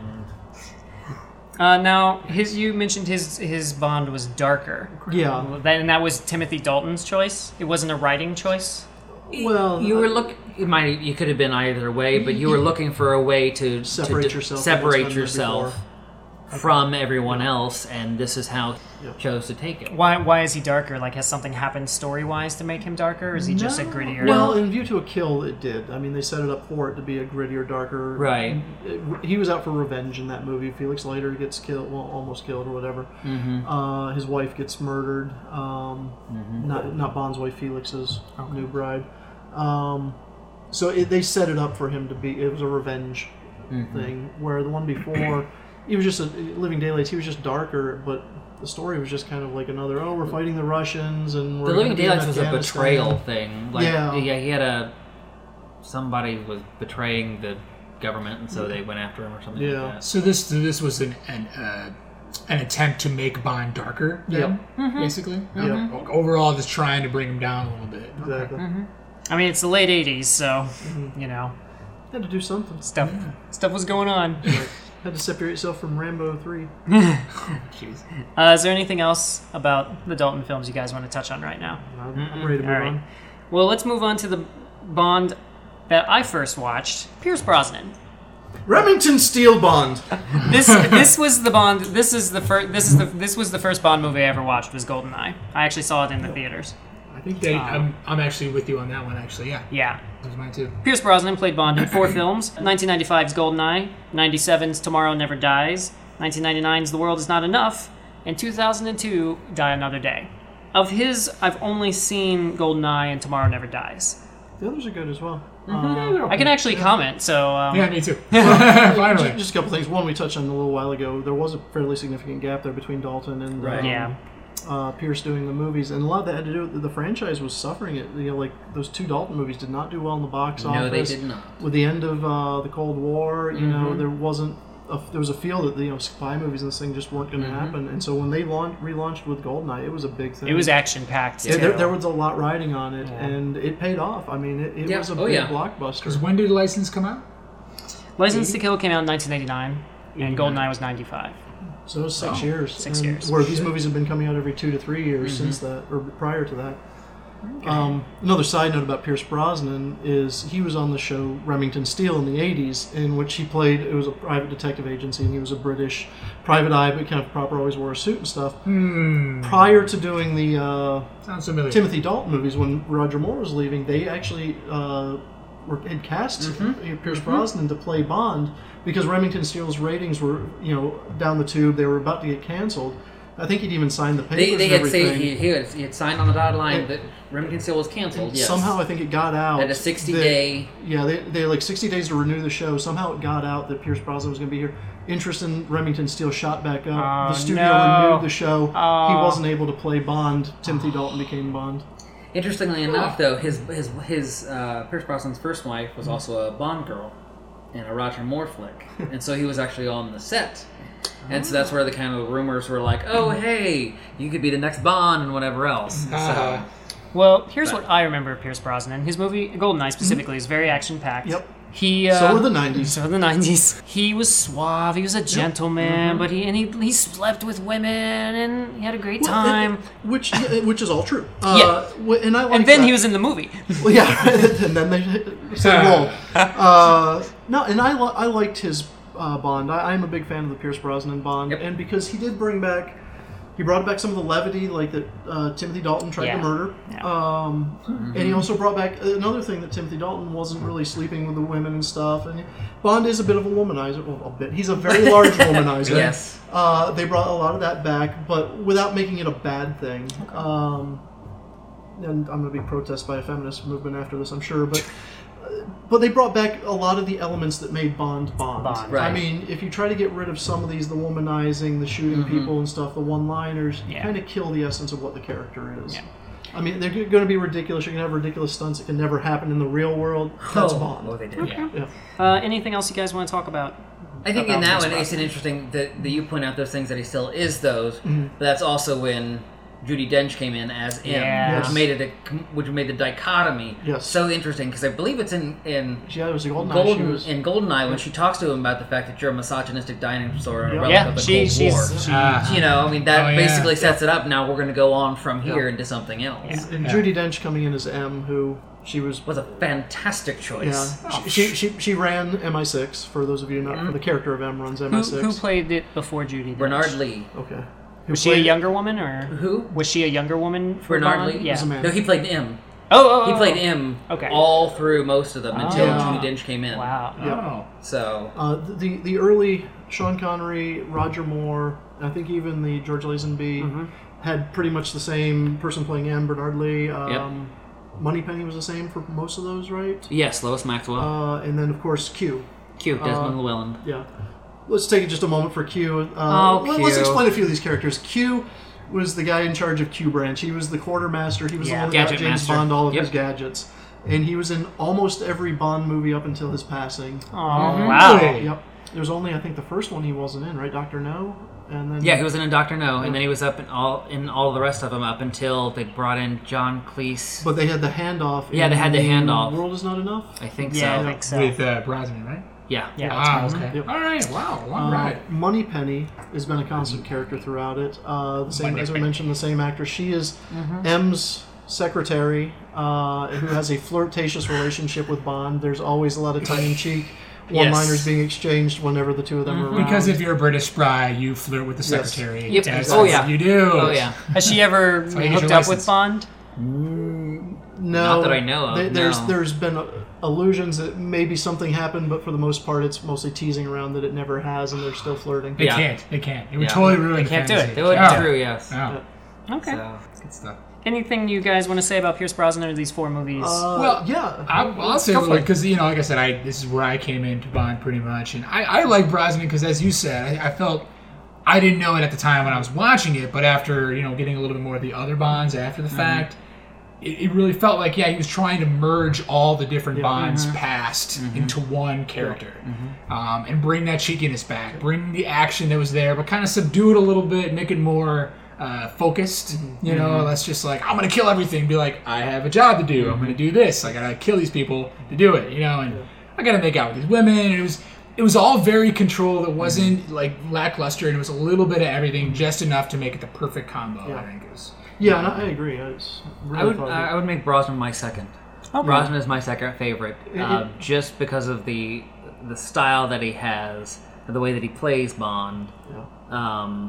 Uh, now, his you mentioned his his Bond was darker. Yeah. That, and that was Timothy Dalton's choice. It wasn't a writing choice. Well, you were uh, look. It might you could have been either way, but you were looking for a way to Separate to d- yourself from what's separate been there yourself from everyone else, and this is how Yeah. he chose to take it. Why why is he darker? Like, has something happened story wise to make him darker, or is he just a No. grittier? Well, in View to a Kill, it did. I mean, they set it up for it to be a grittier, darker. Right. It- he was out for revenge in that movie. Felix Leiter gets killed, well, almost killed or whatever. Mm-hmm. Uh, his wife gets murdered. Um, Not not Bond's wife, Felix's new bride. Um, so it, they set it up for him to be. It was a revenge Mm-hmm. thing. Where the one before, he was just a Living Daylights. He was just darker, but the story was just kind of like another. Oh, we're fighting the Russians, and we're The Living gonna be in Daylights was a Afghanistan." betrayal thing. Like, Yeah. yeah, he had a somebody was betraying the government, and so they went after him or something Yeah. like that. So this so this was an an, uh, an attempt to make Bond darker, then, basically. Yep. Okay. Overall, just trying to bring him down a little bit. Exactly. I mean, it's the late eighties, so you know Had to do something. stuff stuff was going on. Had to separate yourself from Rambo three. Jeez. Uh, is there anything else about the Dalton films you guys want to touch on right now? I'm, I'm ready to move All right. on. Well, let's move on to the Bond that I first watched, Pierce Brosnan. Remington Steel Bond. This this was the Bond. This is the first. This is the this was the first Bond movie I ever watched. Was GoldenEye. I actually saw it in the theaters. I think they. Um, I'm, I'm actually with you on that one. Actually, yeah, Yeah. that was mine too. Pierce Brosnan played Bond in four films: nineteen ninety-five's GoldenEye, ninety-seven's Tomorrow Never Dies, nineteen ninety-nine's The World Is Not Enough, and two thousand two, Die Another Day. Of his, I've only seen GoldenEye and Tomorrow Never Dies. The others are good as well. Yeah, I can actually comment, so... Um, yeah, me too. Finally. Just, just a couple things. One, we touched on a little while ago. There was a fairly significant gap there between Dalton and Right. um, Yeah. uh, Pierce doing the movies, and a lot of that had to do with the franchise was suffering it. You know, like those two Dalton movies did not do well in the box office. No, they did not. With the end of uh, the Cold War, you know, Mm-hmm. there wasn't. A, there was a feel that you know spy movies and this thing just weren't going to Mm-hmm. happen, and so when they launched, relaunched with Goldeneye, it was a big thing. It was action-packed, Yeah, too. there, there was a lot riding on it, Yeah. and it paid off. I mean, it, it Yeah. was a Oh, big yeah. blockbuster. Because when did License come out? License to Kill came out in nineteen eighty-nine, and GoldenEye was ninety-five. So it was six Oh, years. six and years. Where these movies have been coming out every two to three years Mm-hmm. since that, or prior to that. Um, another side note about Pierce Brosnan is he was on the show Remington Steele in the eighties, in which he played, it was a private detective agency, and he was a British private eye, but kind of proper, always wore a suit and stuff. Hmm. Prior to doing the uh, Sounds familiar. Timothy Dalton movies, when Roger Moore was leaving, they actually uh, were, had cast Pierce Brosnan to play Bond because Remington Steele's ratings were, you know, down the tube. They were about to get canceled. I think he'd even signed the papers They, they and had everything. say he, he, had, he had signed on the dotted line And- that Remington Steele was canceled. Yes. Somehow I think it got out. Had a sixty that- day. Yeah, they, they had like sixty days to renew the show. Somehow it got out that Pierce Brosnan was going to be here. Interest in Remington Steele shot back up. Oh, the studio no. renewed the show. He Oh. wasn't able to play Bond. Timothy Dalton became Bond. Interestingly enough, though, his his his uh, Pierce Brosnan's first wife was also a Bond girl in a Roger Moore flick, and so he was actually on the set. And so that's where the kind of rumors were like, "Oh, hey, you could be the next Bond and whatever else." Uh, So, Well, here's what I remember of Pierce Brosnan. His movie, GoldenEye specifically, is very action-packed. Yep. He, uh, So were the nineties. So the nineties. He was suave. He was a gentleman, Mm-hmm. but he and he he slept with women and he had a great time. Which which is all true. Uh, yeah. And I like and then that. he was in the movie. Well, yeah, and then they said roll. Uh, no, and I li- I liked his uh, Bond. I, I'm a big fan of the Pierce Brosnan Bond, Yep. and because he did bring back, he brought back some of the levity, like that uh, Timothy Dalton tried Yeah. to murder. Yeah. Um, And he also brought back another thing that Timothy Dalton wasn't really sleeping with the women and stuff. And Bond is a bit of a womanizer. Well, a bit. He's a very large womanizer. Yes. Uh, they brought a lot of that back, but without making it a bad thing. Um, and I'm going to be protested by a feminist movement after this, I'm sure, but but they brought back a lot of the elements that made Bond Bond. Bond. Right. I mean, if you try to get rid of some of these, the womanizing, the shooting people and stuff, the one-liners, you Yeah. kind of kill the essence of what the character is. Yeah. I mean, they're going to be ridiculous. You can have ridiculous stunts that can never happen in the real world. That's oh, Bond. Oh, they did. Yeah. Yeah. Uh, anything else you guys want to talk about? I think in About that Pierce one, it's an Brosnan? interesting that, that you point out those things that he still is those, Mm-hmm. but that's also when Judi Dench came in as M, Yeah. which made it a, which made the dichotomy Yes. so interesting because I believe it's in in Yeah, it was a golden eye. Golden She was, in Goldeneye when she talks to him about the fact that you're a misogynistic dinosaur and a Yeah. relic Yeah, of the she, Cold she's War. she, Ah. You know, I mean that Oh, yeah. basically sets it up. Now we're going to go on from here Yeah. into something else. Yeah. and Yeah. Judi Dench coming in as M, who she was. Was a fantastic choice. Yeah, she, she, she she ran M I six. For those of you not, for the character of M runs M I who, six. who played it before Judy? Dench? Bernard Lee. Okay. Who Was she a played- younger woman or Who? was she a younger woman? For Bernard Bond? Lee? Yeah. Was a man. No, he played M. Oh, oh, oh, He played oh. M Okay. all through most of them until Oh. Judi Dench came in. Wow. Oh. So Uh, the the early Sean Connery, Roger Moore, I think even the George Lazenby Mm-hmm. had pretty much the same person playing M. Bernard Lee. Um, Moneypenny was the same for most of those, right? yes, Lois Maxwell. Uh, and then of course Q. Q. Desmond uh, Llewellyn. Yeah. Let's take just a moment for Q. Uh, Oh, let- Let's Q. explain a few of these characters. Q was the guy in charge of Q Branch. He was the quartermaster. He was Yeah. the one that got Gadget James master. Bond all of Yep. his gadgets. And he was in almost every Bond movie up until his passing. Oh, Mm-hmm. wow. Really? Yep. There's only, I think, the first one he wasn't in, right? Doctor No? And then Yeah, he was in Doctor No, and then he was up in all in all the rest of them up until they brought in John Cleese. But they had the handoff. Yeah, they had the in handoff. World Is Not Enough? I think Yeah, I so. think so. With uh, Brosnan, right? Yeah. Yeah, that's Ah, awesome. okay. Yep. All right. Wow. All Uh, right. Moneypenny has been a constant character throughout it. Uh, the same, as we Moneypenny. mentioned, the same actress. She is Mm-hmm. M's secretary, uh, who has a flirtatious relationship with Bond. There's always a lot of tongue-in-cheek one-liners Yes. being exchanged whenever the two of them are around. Because if you're a British spy, you flirt with the Yes. secretary. Yep. That's Oh, what yeah. you do. Oh yeah. Has she ever how you get hooked your up with license. Bond? No, Not that I know of, They, there's no. there's been uh, allusions that maybe something happened, but for the most part, it's mostly teasing around that it never has, and they're still flirting. They Yeah. can't. They can't. It would Yeah. totally ruin They the can't do fantasy. it. They would Yeah. true, yes. Yeah. Okay. So, Good stuff. Anything you guys want to say about Pierce Brosnan or these four movies? Uh, Well, yeah, I, I'll say Go for it. because you know, like I said, I this is where I came into Bond pretty much, and I, I like Brosnan because, as you said, I, I felt I didn't know it at the time when I was watching it, but after you know getting a little bit more of the other Bonds after the fact, it, it really felt like yeah, he was trying to merge all the different Bonds past into one character, um, and bring that cheekiness back, bring the action that was there, but kind of subdue it a little bit, make it more. Uh, focused, you know, let's just like, I'm gonna kill everything, be like, I have a job to do, I'm gonna do this, I gotta kill these people to do it, you know, and I gotta make out with these women, and it was it was all very controlled, it wasn't like lackluster, and it was a little bit of everything, just enough to make it the perfect combo, Yeah. I think it was. yeah, and I I agree. I was really I would thought I it- would make Brosnan my second. Okay. Brosnan is my second favorite, It- uh, it- just because of the the style that he has, the way that he plays Bond. yeah. Um,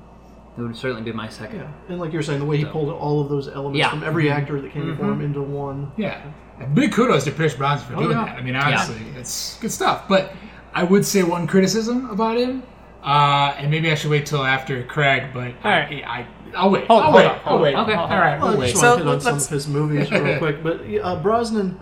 it would certainly be my second. Yeah, and like you're saying, the way he So- pulled all of those elements Yeah. from every actor that came before him into one. Yeah. And big kudos to Pierce Brosnan for Oh, doing yeah. that. I mean, honestly, it's good stuff. But I would say one criticism about him, uh, and maybe I should wait till after Craig, but All right. I, I, I'll wait. Hold- I'll hold wait. on, I'll hold wait. on, Okay. hold on. All right, Well, we'll I wait. just So, want to hit on some let's- of his movies real quick, but uh, Brosnan.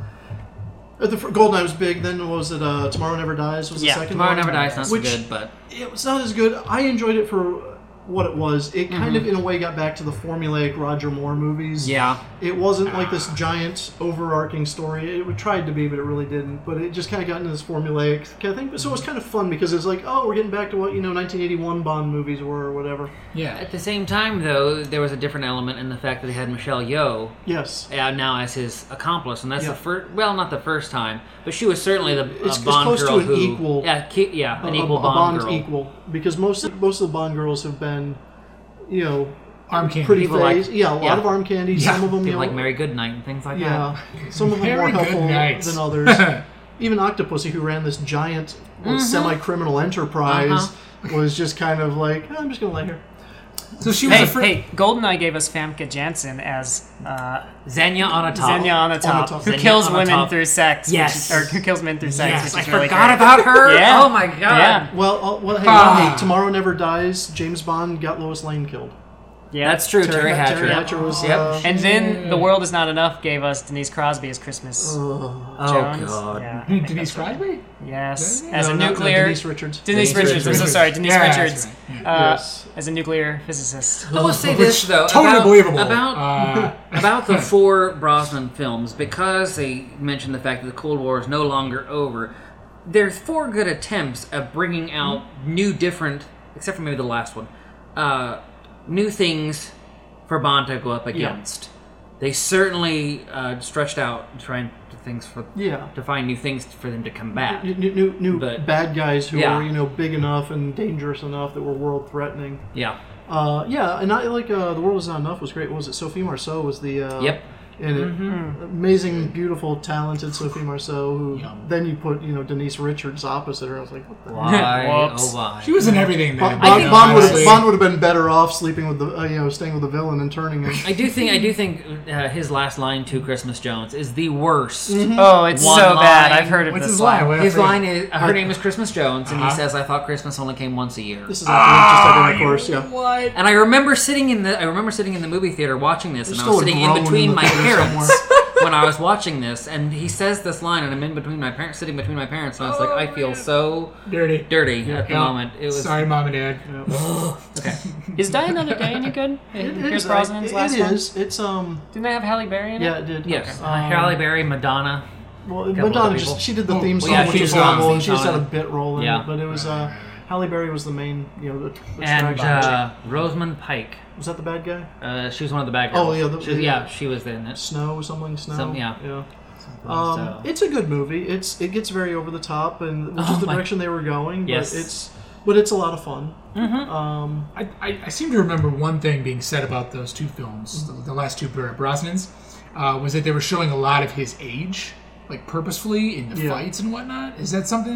Uh, the fir- Goldeneye was big. Then what was it? Uh, Tomorrow Never Dies was the Yeah, second Tomorrow one. Never Dies, not so Which- good, but It was not as good. I enjoyed it for what it was. It kind Mm-hmm. of, in a way, got back to the formulaic Roger Moore movies. yeah. It wasn't like this giant overarching story. It tried to be, but it really didn't. But it just kind of got into this formulaic kind of thing. So it was kind of fun because it's like, oh, we're getting back to what, you know, nineteen eighty-one Bond movies were or whatever. Yeah. At the same time, though, there was a different element in the fact that he had Michelle Yeoh Yes. uh, now as his accomplice, and that's Yeah. the first. Well, not the first time, but she was certainly the uh, It's- it's Bond close to girl an who, equal- yeah, ki- yeah, an a, equal a Bond, Bond girl. equal. Because most of, most of the Bond girls have been, you know, Arm candy. pretty People like- phased. yeah, a lot yeah. of arm candy. Yeah. Some of them, you People know, like Mary Goodnight and things like yeah, some of them Very more good helpful nights. than others. Even Octopussy, who ran this giant well, semi-criminal enterprise, Uh-huh. was just kind of like, "Oh, I'm just going to lay here. So she was Hey, the first. hey, Goldeneye gave us Famke Janssen as uh, that. Xenia on a top. Xenia on the top, top. who Xenia kills on the women top. through sex. which Yes. is- or who kills men through sex. Yes, which I is really forgot great. about her. Yeah. Oh my god. Yeah. Well, uh, well, hey, Ah. hey, Tomorrow Never Dies. James Bond got Lois Lane killed. Yeah, That's true. Terry, Hatcher. Terry Hatcher was. Yep. Uh, And then The World Is Not Enough gave us Denise Crosby as Christmas uh, Oh Jones. god. Yeah, I think Denise that's right. Crosby? Yes, No, as no, a not- no, nuclear. Denise Richards. Denise Denise Richards. I'm so Richards. sorry, Denise Yeah, that's Richards. right. Yeah. Uh, Yes. As a nuclear physicist. I will say Which- this though totally about, believable. about Uh, about the four Brosnan films, because they mentioned the fact that the Cold War is no longer over. There's four good attempts at bringing out new, different, except for maybe the last one, uh, new things for Bond to go up against. They certainly uh, stretched out trying to things for Yeah. to find new things for them to combat. New, new, new, new But- bad guys who Yeah. were, you know, big enough and dangerous enough that were world threatening. Yeah. Uh, yeah, and I like uh, The World Is Not Enough was great. What was it? Sophie Marceau was the uh, Yep. in it. Amazing, beautiful, talented Sophie Marceau. Who Yum. then you put you know Denise Richards opposite her. I was like, what the. Why? Whoops. Oh why? she was in everything then. Bond, you Bond, know, Bond would have honestly. Bond would have been better off sleeping with the uh, you know staying with the villain and turning him. I do think I do think uh, his last line to Christmas Jones is the worst. Oh, it's One so bad. line. I've heard of What's this his line. line? What- His line is her name is Christmas Jones, and he Uh-huh. says, "I thought Christmas only came once a year." This is after just like in the course, yeah. What? And I remember sitting in the I remember sitting in the movie theater watching this, There's and I was still a sitting in groan in between the my theater parents when I was watching this, and he says this line, and I'm in between my parents, sitting between my parents, and I was like, Oh, I feel man. so Dirty. dirty at the Yeah. moment. It was Sorry, mom and dad. okay. Is Die Another Day any good? It Pierce is. Brosnan's it, last it one? is. It's um. Didn't they have Halle Berry in it? Yeah, it did. Yes, Um, Halle Berry, Madonna. Well, of Madonna other just people. she did the Oh, theme well, song, yeah, which theme is song, horrible, theme and she just song. had a bit role in Yeah. it. But it was uh, Halle Berry was the main, you know, the, the And distraction. uh, Rosamund Pike. Was that the bad guy? Uh, she was one of the bad Oh, girls. yeah, the- She was- yeah. yeah, she was in it. Snow or something. Snow. Some- yeah. Yeah. Um, so. It's a good movie. It's it gets very over the top, and which Oh is the my- direction they were going. Yes. But it's but it's a lot of fun. Mm-hmm. Um, I, I, I seem to remember one thing being said about those two films, the, the last two Br- Brosnans, uh, was that they were showing a lot of his age, like purposefully in the Yeah. fights and whatnot. Is that something that?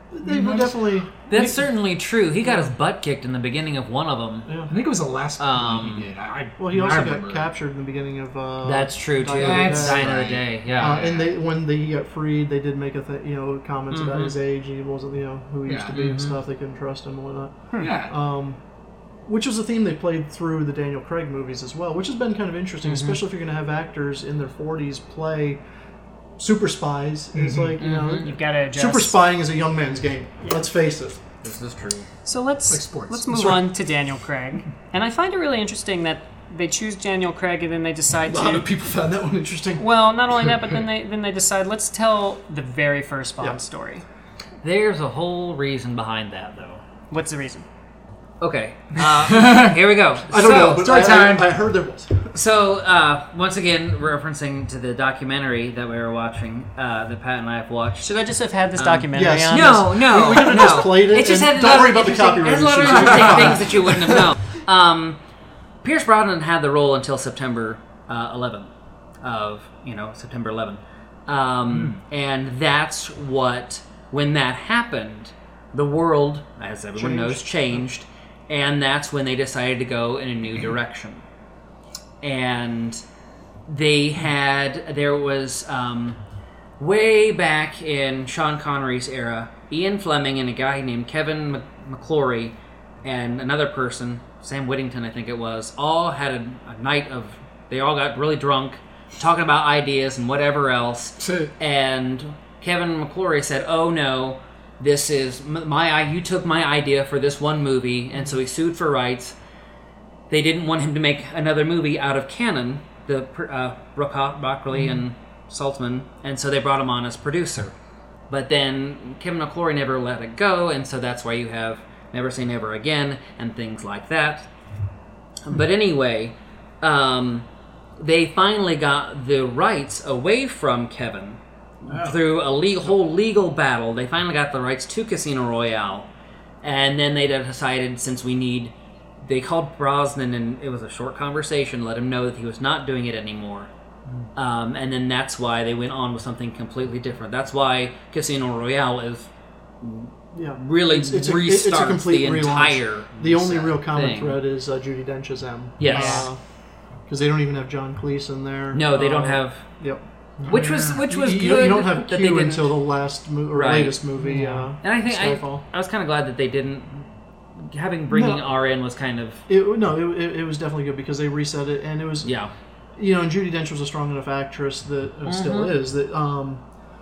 They were definitely. That's certainly true. He got his butt kicked in the beginning of one of them. Yeah. I think it was the last Um, movie he did. I, I, Well, he I also remember. got captured in the beginning of. Uh, That's true too. Die Another That's Day. Die Another Right. Day. Yeah. Uh, and they, when they got freed, they did make a th- you know comments about Mhm. his age. He wasn't you know who he used Yeah. to be and Mhm. stuff. They couldn't trust him and whatnot. Yeah. Um, which was a theme they played through the Daniel Craig movies as well, which has been kind of interesting, Mm-hmm. especially if you're going to have actors in their forties play super spies. It's Mhm. like you know, You've got to adjust. super spying is a young man's game. Let's face it. This is true. So let's Like sports. let's That's move right. on to Daniel Craig. And I find it really interesting that they choose Daniel Craig and then they decide A lot to. of people found that one interesting. Well, not only that, but then they then they decide let's tell the very first Bond Yeah. story. There's a whole reason behind that, though. What's the reason? Okay, uh, here we go. I don't so, know, but story I, time. I, I heard there was. So, uh, once again, referencing to the documentary that we were watching, uh, that Pat and I have watched. Should I just have had this Um, documentary yes. on? No, no, We could've no. just played it just and had a don't lot worry of about the interesting- copyright There's a lot of issues. interesting things that you wouldn't have known. Um, Pierce Brosnan had the role until September uh, eleventh of you know September eleventh, um, and that's what when that happened, the world, as everyone Changed. knows, changed, and that's when they decided to go in a new direction, and they had there was. Um, Way back in Sean Connery's era, Ian Fleming and a guy named Kevin Mc- McClory and another person, Sam Whittington I think it was, all had a, a night of, they all got really drunk, talking about ideas and whatever else, So, and Kevin McClory said, oh no, this is m- my, you took my idea for this one movie, and so he sued for rights. They didn't want him to make another movie out of canon, the pr- uh, Brock- Broccoli and Saltzman, and so they brought him on as producer. But then Kevin McClory never let it go, and so that's why you have Never Say Never Again and things like that. But anyway, um, they finally got the rights away from Kevin through a le- whole legal battle. They finally got the rights to Casino Royale, and then they decided since we need, they called Brosnan, and it was a short conversation, let him know that he was not doing it anymore. Um, and then that's why they went on with something completely different. That's why Casino Royale is Yeah, really It's- it's a- restarts it's a complete the relaunch. entire. the only uh, real common thing. thread is uh, Judi Dench as M. Yes. Because they don't even have John Cleese in there. No, they don't Uh, have. Yep. Which was which was you, good. you don't have that they Q didn't. until the last mo- or Right. latest movie. Uh, And I think I, Skyfall. I was kind of glad that they didn't. Having bringing No. R in was kind of It, no, it, it, it was definitely good because they reset it, and it was yeah. you know, and Judi Dench was a strong enough actress that uh, still Mhm. is that um,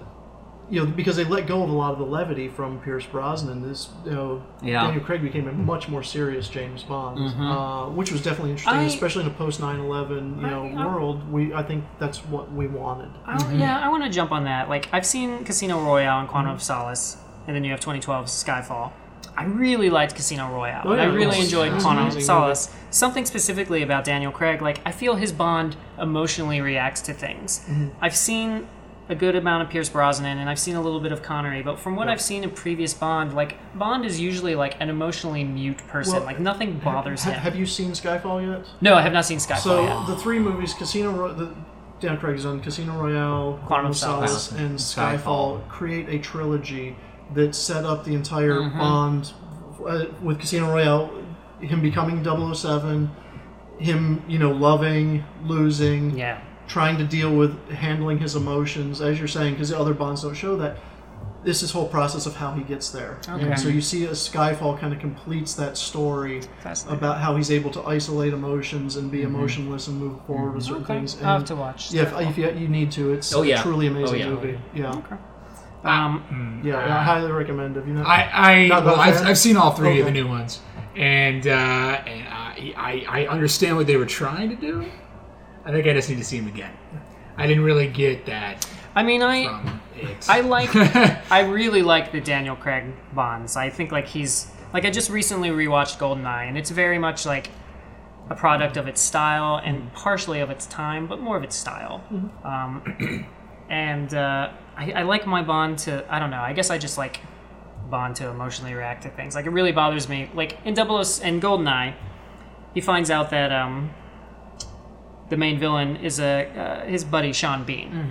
you know, because they let go of a lot of the levity from Pierce Brosnan. This you know, Yeah. Daniel Craig became a much more serious James Bond, Mhm. uh, which was definitely interesting, I- especially in a post nine eleven you know I- I- world. We I think that's what we wanted. I, Yeah, I want to jump on that. Like, I've seen Casino Royale and Quantum of Solace, and then you have twenty twelve's Skyfall. I really liked Casino Royale. Oh, and I yeah, really it's- enjoyed it's Quantum of amazing Solace. Something specifically about Daniel Craig, like, I feel his Bond emotionally reacts to things. Mm-hmm. I've seen a good amount of Pierce Brosnan, and I've seen a little bit of Connery, but from what I've seen in previous Bond, like, Bond is usually, like, an emotionally mute person. Well, like, nothing bothers Ha- him. Have you seen Skyfall yet? No, I have not seen Skyfall So yet. the three movies, Casino, Ro- the Dan Craig's done Casino Royale, Quantum of Solace, Solace. and Skyfall. Skyfall, create a trilogy that set up the entire Mm-hmm. Bond uh, with Casino Royale, him becoming double oh seven, him you know loving, losing, Yeah. trying to deal with handling his emotions, as you're saying, because the other Bonds don't show that. This is whole process of how he gets there, Okay. and so you see a Skyfall kind of completes that story Fascinating. about how he's able to isolate emotions and be emotionless and move forward with certain Okay. things. And I'll have to watch. yeah, if, if you, you need to, it's Oh, yeah. a truly amazing Oh, yeah. movie. Yeah, Okay. Um, yeah, I highly recommend it. If you know, I, I Not well, a I've, fan? I've seen all three of Okay. the new ones, and uh, and I, I I understand what they were trying to do. I think I just need to see them again. I didn't really get that I mean, I from it. I like I really like the Daniel Craig Bonds. I think like he's like I just recently rewatched GoldenEye, and it's very much like a product of its style and partially of its time, but more of its style. Um, and uh, I, I like my Bond to I don't know. I guess I just like Bond to emotionally react to things. Like it really bothers me. Like in Double O and GoldenEye, he finds out that um, the main villain is a uh, his buddy Sean Bean.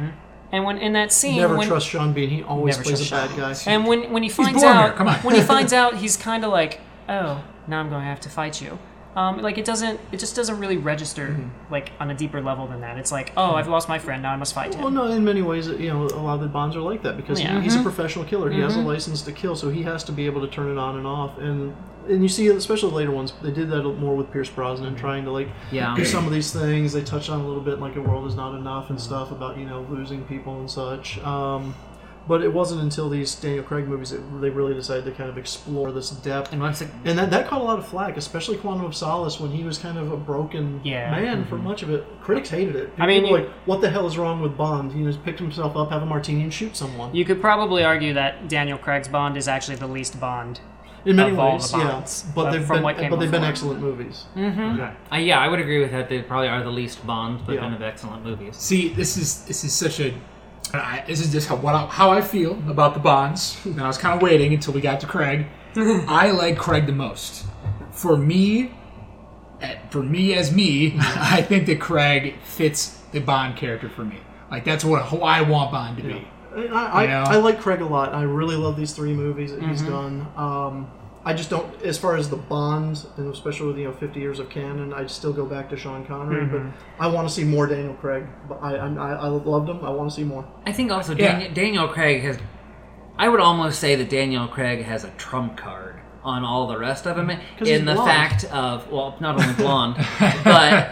And when in that scene, Never when, trust Sean Bean. He always Never plays a trust bad guy. and when when he finds Boromir, out, come on. when he finds out, he's kind of like, oh, now I'm going to have to fight you. Um, like it doesn't, it just doesn't really register Mm-hmm. like on a deeper level than that. It's like, oh, I've lost my friend, now I must fight him. Well, no, in many ways, you know, a lot of the Bonds are like that because Yeah. he, he's a professional killer. He has a license to kill, so he has to be able to turn it on and off. And and you see, especially later ones, they did that more with Pierce Brosnan, trying to like Yeah. do some of these things. They touched on a little bit, like a world is not enough and stuff about you know losing people and such. Um, but it wasn't until these Daniel Craig movies that they really decided to kind of explore this depth. And once it, And that, that caught a lot of flack, especially Quantum of Solace, when he was kind of a broken Yeah. man for much of it. Critics hated it. People I mean, were you- like, what the hell is wrong with Bond? He just picked himself up, have a martini, and shoot someone. You could probably argue that Daniel Craig's Bond is actually the least Bond. In many of all ways, the yeah. Bonds, But uh, they've from been, what came but they've been before. excellent movies. Okay. uh, yeah, I would agree with that. They probably are the least Bonds, but Yeah. kind of excellent movies. See, this is this is such a. I, this is just how what I, how I feel about the Bonds. And I was kind of waiting until we got to Craig. I like Craig the most. For me, eh, for me as me, I think that Craig fits the Bond character for me. Like that's what who I want Bond to be. I, I, You know? I like Craig a lot. I really love these three movies that he's done. Um, I just don't, as far as the Bond, and especially with you know fifty years of canon, I still go back to Sean Connery. But I want to see more Daniel Craig. But I, I, I loved him. I want to see more. I think also Yeah. Daniel, Daniel Craig has. I would almost say that Daniel Craig has a trump card on all the rest of them 'Cause he's in the blonde. fact of well, not only blonde, but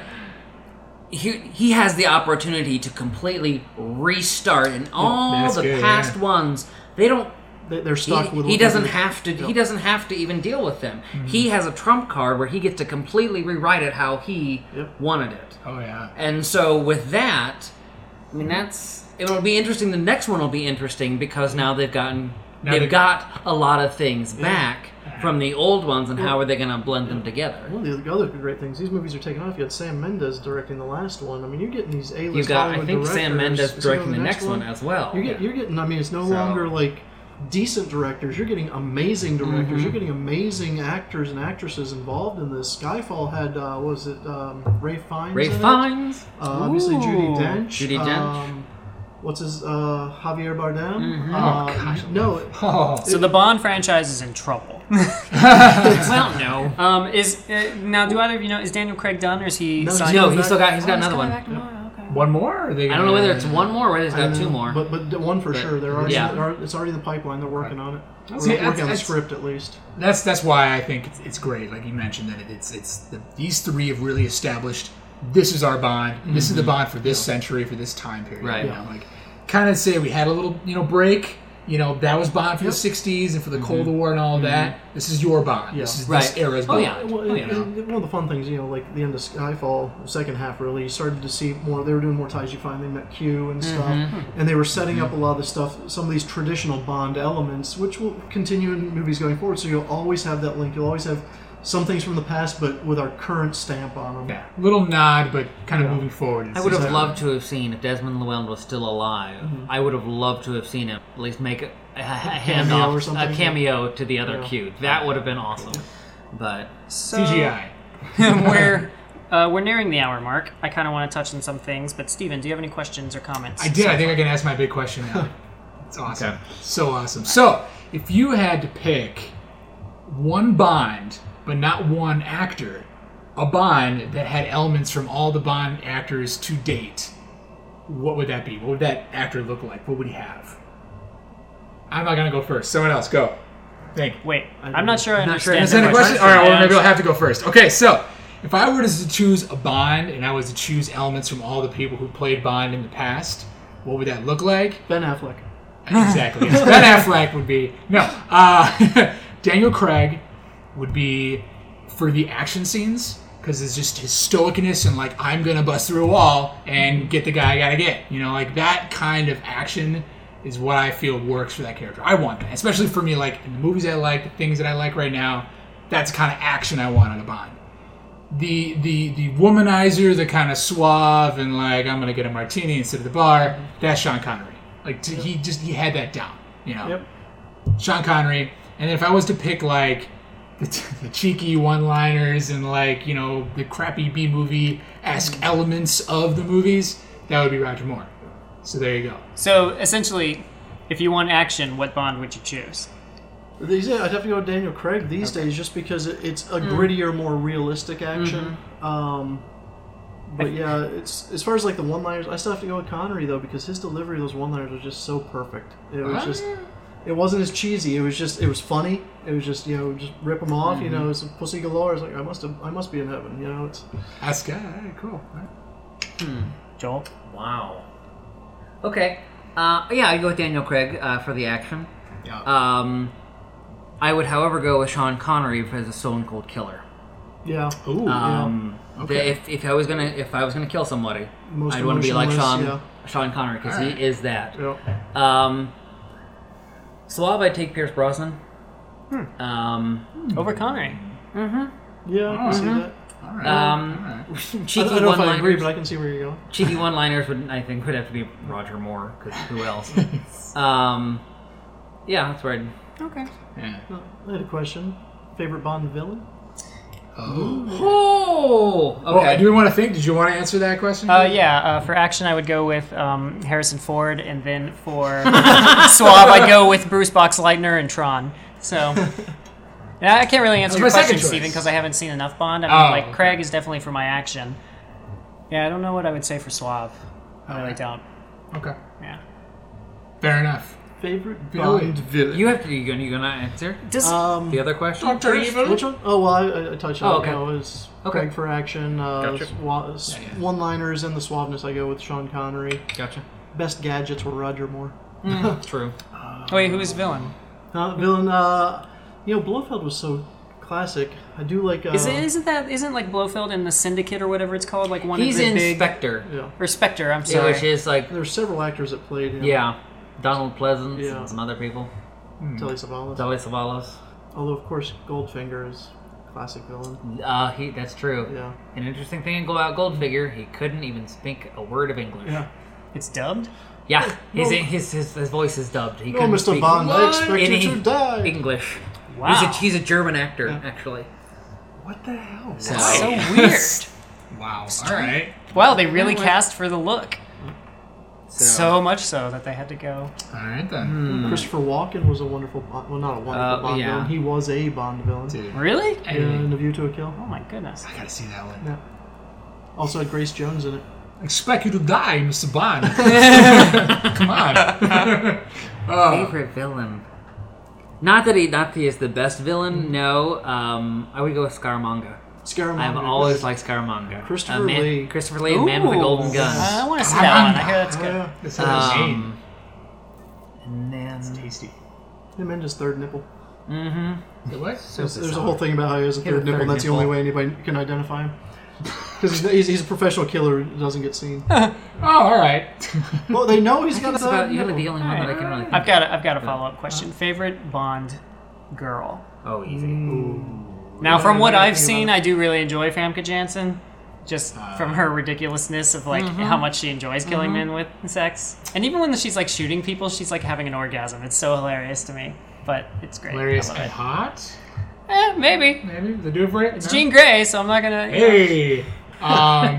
he he has the opportunity to completely restart, and all that's the good, past yeah. ones they don't. They, they're He, stuck with. he what doesn't they- have to. Yeah. He doesn't have to even deal with them. He has a trump card where he gets to completely rewrite it how he Yep. wanted it. Oh yeah. And so with that, I mean that's it'll be interesting. The next one will be interesting because now they've gotten Now they've they- got a lot of things back from the old ones, and how are they going to blend them together? One of the other great things, these movies are taking off. You had Sam Mendes directing the last one. I mean, you're getting these A-list You've got I Hollywood think Sam directors. Mendes Is he directing on the next one as well. You're, get, you're getting. I mean, it's no So- longer like decent directors. You're getting amazing directors. Mm-hmm. You're getting amazing actors and actresses involved in this. Skyfall had uh, what was it um, Ray Fiennes? Ray in it? Fiennes. Uh, obviously Judy Ooh. Dench. Judi Dench. Um, what's his uh, Javier Bardem? Mm-hmm. Uh, Oh, gosh. no, Oh. So the Bond franchise is in trouble. Well, no. Um, is uh, now do either of you know is Daniel Craig done or is he? No, he's signed No, coming he's back. still got. He's got Oh, another coming one. back tomorrow, okay. One more? Or are they I don't know gonna- whether it's one more or whether he's got two more. But but one for sure. They're already, Yeah. they're, it's already in the pipeline. They're working on it. We're See, working that's- on the that's- script at least. That's that's why I think it's, it's great. Like you mentioned, that it, it's it's the, these three have really established this is our Bond. This is the Bond for this century, for this time period. Right. You know, like kind of say we had a little you know break. You know that was Bond for Yep. the sixties and for the Cold War and all that. This is your Bond. Yeah. This is Right. this era's Oh, Bond. yeah. Well, you and- know. and one of the fun things, you know, like the end of Skyfall, the second half really, you started to see more. They were doing more ties. You finally met Q and stuff, and they were setting up a lot of the stuff, some of these traditional Bond elements, which will continue in movies going forward. So you'll always have that link. You'll always have some things from the past, but with our current stamp on them. Yeah. Little nod, but kind of Yeah. moving forward. I would have Exactly. loved to have seen if Desmond Llewellyn was still alive. Mm-hmm. I would have loved to have seen him at least make a, a, a cameo handoff, or something. a cameo to the other Yeah. Q. That would have been awesome. But So, C G I. we're uh, we're nearing the hour mark. I kind of want to touch on some things, but Steven, do you have any questions or comments? I did. I think I can ask my big question now. It's awesome. So awesome. So, if you had to pick one Bond, but not one actor, a Bond that had elements from all the Bond actors to date, what would that be? What would that actor look like? What would he have? I'm not going to go first. Someone else, go. Think. Wait, I'm not sure I Not sure. understand. Is the Is that a question? question. All right, well, Yeah, maybe I'll have to go first. Okay, so if I were to choose a Bond and I was to choose elements from all the people who played Bond in the past, what would that look like? Ben Affleck. Exactly. Yes. Ben Affleck would be no. Uh, Daniel Craig would be for the action scenes because it's just his stoicness and like I'm gonna bust through a wall and get the guy I gotta get. You know, like that kind of action is what I feel works for that character. I want that, especially for me. Like in the movies I like, the things that I like right now, that's the kind of action I want in a Bond. The the the womanizer, the kind of suave and like I'm gonna get a martini instead of the bar. That's Sean Connery. Like t- he just he had that down, you know. Yep. Sean Connery. And if I was to pick like the, t- the cheeky one-liners and like you know the crappy B movie esque elements of the movies, that would be Roger Moore. So there you go. So essentially, if you want action, what Bond would you choose? These, I'd have to go with Daniel Craig these Okay. days, just because it, it's a Mm. grittier, more realistic action. Mm-hmm. Um, but yeah, it's as far as like the one-liners, I still have to go with Connery though, because his delivery of those one-liners was just so perfect. It was Ah. just, it wasn't as cheesy. It was just, it was funny. It was just, you know, just rip them off. Mm-hmm. You know, it's a pussy galore. It's like I must have, I must be in heaven. You know, it's That's good. All right, cool. All right. Joel? Wow. Okay. Uh, yeah, I'd go with Daniel Craig uh, for the action. Yeah. Um, I would, however, go with Sean Connery as a Stone Cold Killer. yeah. Ooh. Um, Okay. the- if, if I was gonna if I was gonna kill somebody, Most I'd want to be like Sean emotionless, Sean Connery because Alright. he is that. Yeah. Um, Suave, I'd take Pierce Brosnan. Um, Over Connery. Yeah, I can see that. All right. um, All right. I cheeky don't know if I agree, one-liners. but I can see where you're going. Cheeky one-liners would I think would have to be Roger Moore because who else? um, yeah, that's right. Okay. Yeah. Uh, I had a question. Favorite Bond villain? Oh. Oh, Well, okay. do we want to think? Did you want to answer that question? Uh, yeah, uh, for action, I would go with um, Harrison Ford, and then for Suave, I'd go with Bruce Boxleitner and Tron. So, yeah, I can't really answer That your was my question, second choice. Stephen, because I haven't seen enough Bond. I mean, Oh, like, okay. Craig is definitely for my action. Yeah, I don't know what I would say for Suave. I really don't. Okay. Yeah. Fair enough. Favorite Villain. Bond villain? You have to. You gonna, you gonna answer Does, um, the other question? Doctor Evil. Which one? Oh, well, I, I touched on Oh, it. okay. You know, it was Okay. Craig for action. Uh, Gotcha. swa- s- Yeah, yeah. One-liners and the suaveness, I go with Sean Connery. Gotcha. Best gadgets were Roger Moore. True. wait, who is villain? Uh, villain, uh, you know, Blofeld was so classic. I do like. Uh, Is it, isn't that, isn't like Blofeld in the Syndicate or whatever it's called? Like one He's of the in big... Spectre, Yeah. Or Spectre, I'm yeah, sorry. which is like There's several actors that played him. yeah, Donald Pleasance Yeah. and some other people. Telly Savalas. Telly Savalas. Although, of course, Goldfinger is classic villain. Uh, he. That's true. Yeah. An interesting thing about Goldfinger, he couldn't even speak a word of English. Yeah. It's dubbed? Yeah, his, No. his, his his voice is dubbed. He No, couldn't Mister speak Bond, I expect any you to die. English. Wow. He's a he's a German actor, Yeah. actually. What the hell? So, That's so weird. Wow. All right. Wow, they really Anyway. cast for the look. So much so that they had to go. All right then. Christopher Walken was a wonderful Bond. Well, not a wonderful Uh, Bond yeah. villain. He was a Bond villain. Dude. Really? Yeah, in The View to a Kill. Oh my goodness. I gotta see that one. Yeah. Also had Grace Jones in it. I expect you to die, Mister Bond. Come on. Oh. favorite villain. Not that he not that he is the best villain. No, um, I would go with Scaramanga. Scaramanga. I've always liked Scaramanga. Christopher Uh, man, Lee. Christopher Lee, Man with a Golden Ooh, Gun. I want to see that one. I hear that's Oh, good. yeah. That's not a name. Um, and then, Tasty. Him and his third nipple. mm-hmm. Say what? There's, there's a whole thing about how he has a He has third a nipple, third and that's the nipple. only way anybody can identify him. Because he's, he's, he's a professional killer who doesn't get seen. Oh, all right. Well, they know he's got a That's third about you're nipple. the only one that I can really think I've got a, I've got a follow up question. Favorite Bond girl? Oh, easy. Now, from what Yeah, I I've think seen, about I do really enjoy Famke Janssen. Just from her ridiculousness of like how much she enjoys killing men with sex, and even when she's like shooting people, she's like having an orgasm. It's so hilarious to me, but it's great. Hilarious I and love hot. it. Eh, maybe Maybe they do it for it. it's No? Jean Grey, so I'm not gonna. Hey. Um.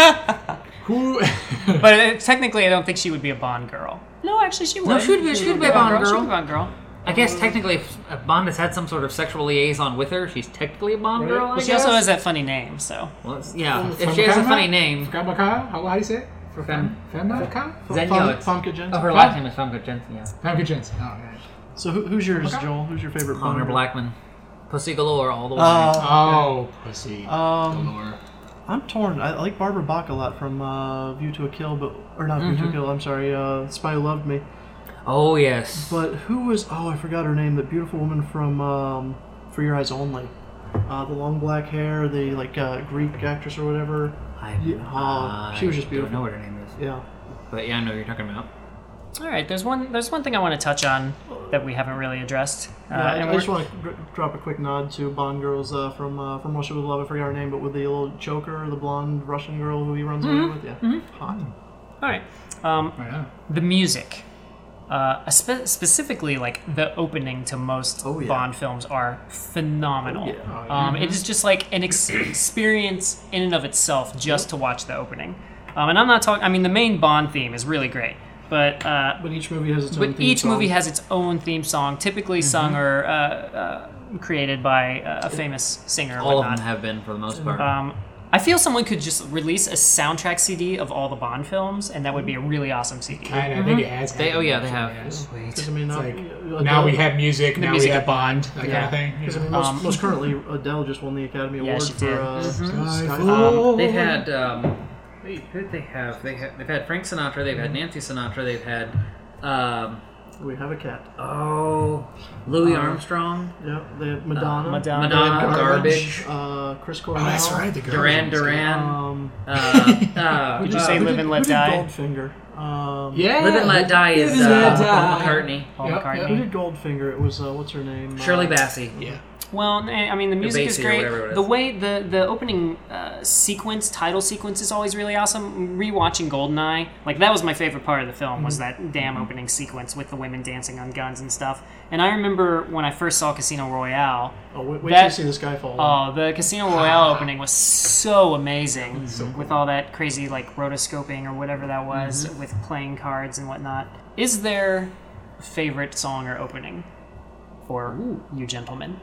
Who? But uh, technically, I don't think she would be a Bond girl. No, actually, she would. No, she would be- she would be a Bond She'd girl. be a Bond girl. I guess technically, if a Bond has had some sort of sexual liaison with her, she's technically a Bond Right. girl. I But she guess. also has that funny name, so. Well, it's- yeah, From- if from she has a Gamma? funny name, Gamaka? How, how do you say it? Fem- Femaka? then Fam- no, it's Famke Janssen. oh, her last name is Famke Janssen. Yeah, Famke Janssen. Oh, right. So who, who's yours, Okay. Joel? Who's your favorite Bond? Honor girl? Blackman, Pussy Galore, all the way. Uh, Oh, pussy. Um, Galore. I'm torn. I like Barbara Bach a lot from uh, View to a Kill, but or not View Mm-hmm. to a Kill. I'm sorry, uh, Spy Who Loved Me. oh yes, But who was? Oh, I forgot her name. That beautiful woman from um, For Your Eyes Only. Uh, the long black hair, the like uh, Greek actress or whatever. I, Yeah, uh, she was just I beautiful. Don't know what her name is, Yeah. but yeah, I know what you're talking about. All right, there's one. There's one thing I want to touch on that we haven't really addressed. Uh, Yeah, I- and I, we're- just want to gr- drop a quick nod to Bond girls uh, from uh, from Russia with Love. I forgot her name, but with the little choker, the blonde Russian girl who he runs away with. Yeah, hot. all right. Um, Right on. the music, uh, spe- specifically like the opening to most Oh, yeah. Bond films, are phenomenal. Oh, yeah. Oh, yeah. Um, it is just like an ex- experience in and of itself just to watch the opening. Um, and I'm not talking. I mean, the main Bond theme is really great, but uh, But each movie has its own but theme each song. movie has its own theme song, typically sung or uh, uh, created by a famous singer. Or All of whatnot. them have been for the most part. Um, I feel someone could just release a soundtrack C D of all the Bond films, and that would be a really awesome C D. Kind of, I think it has. They- oh, yeah, they have. actually, yes. Because I mean, It's now, like, Adele, now we have music, now music we have of Bond, that Yeah. kind of thing. you Because I know. mean, most, Um, most currently, Adele just won the Academy Yeah, Award she for did. uh, Skyfall. Skyfall. Um, they've had. Um, wait, who did they have? They ha- they've had Frank Sinatra. They've had Nancy Sinatra. They've had. Um, We have a cat. oh, Louis Uh, Armstrong. Yeah, they have Madonna. Madonna. They had Madonna, Garbage. Uh, Chris Oh, Cornell. that's right, the Duran Garbage. Duran. Um, Uh, uh, Did you uh, say who Live did- and Let who did Die? Goldfinger. Um, Yeah. Live and Let Die is Live and Let uh, Die. Paul McCartney. Paul Yep, McCartney. Who did Goldfinger? It was uh, what's her name? Shirley uh, Bassey. Yeah. Well, I mean, the music is Basie or great. whatever it is. The way the the opening uh, sequence, title sequence, is always really awesome. Rewatching Goldeneye, like that was my favorite part of the film. Was that damn opening sequence with the women dancing on guns and stuff. And I remember when I first saw Casino Royale. Oh, wait, wait That- till you see this guy fall. Oh, the Casino Royale opening was so amazing, with all that crazy like rotoscoping or whatever that was, with playing cards and whatnot. Is there a favorite song or opening for you gentlemen?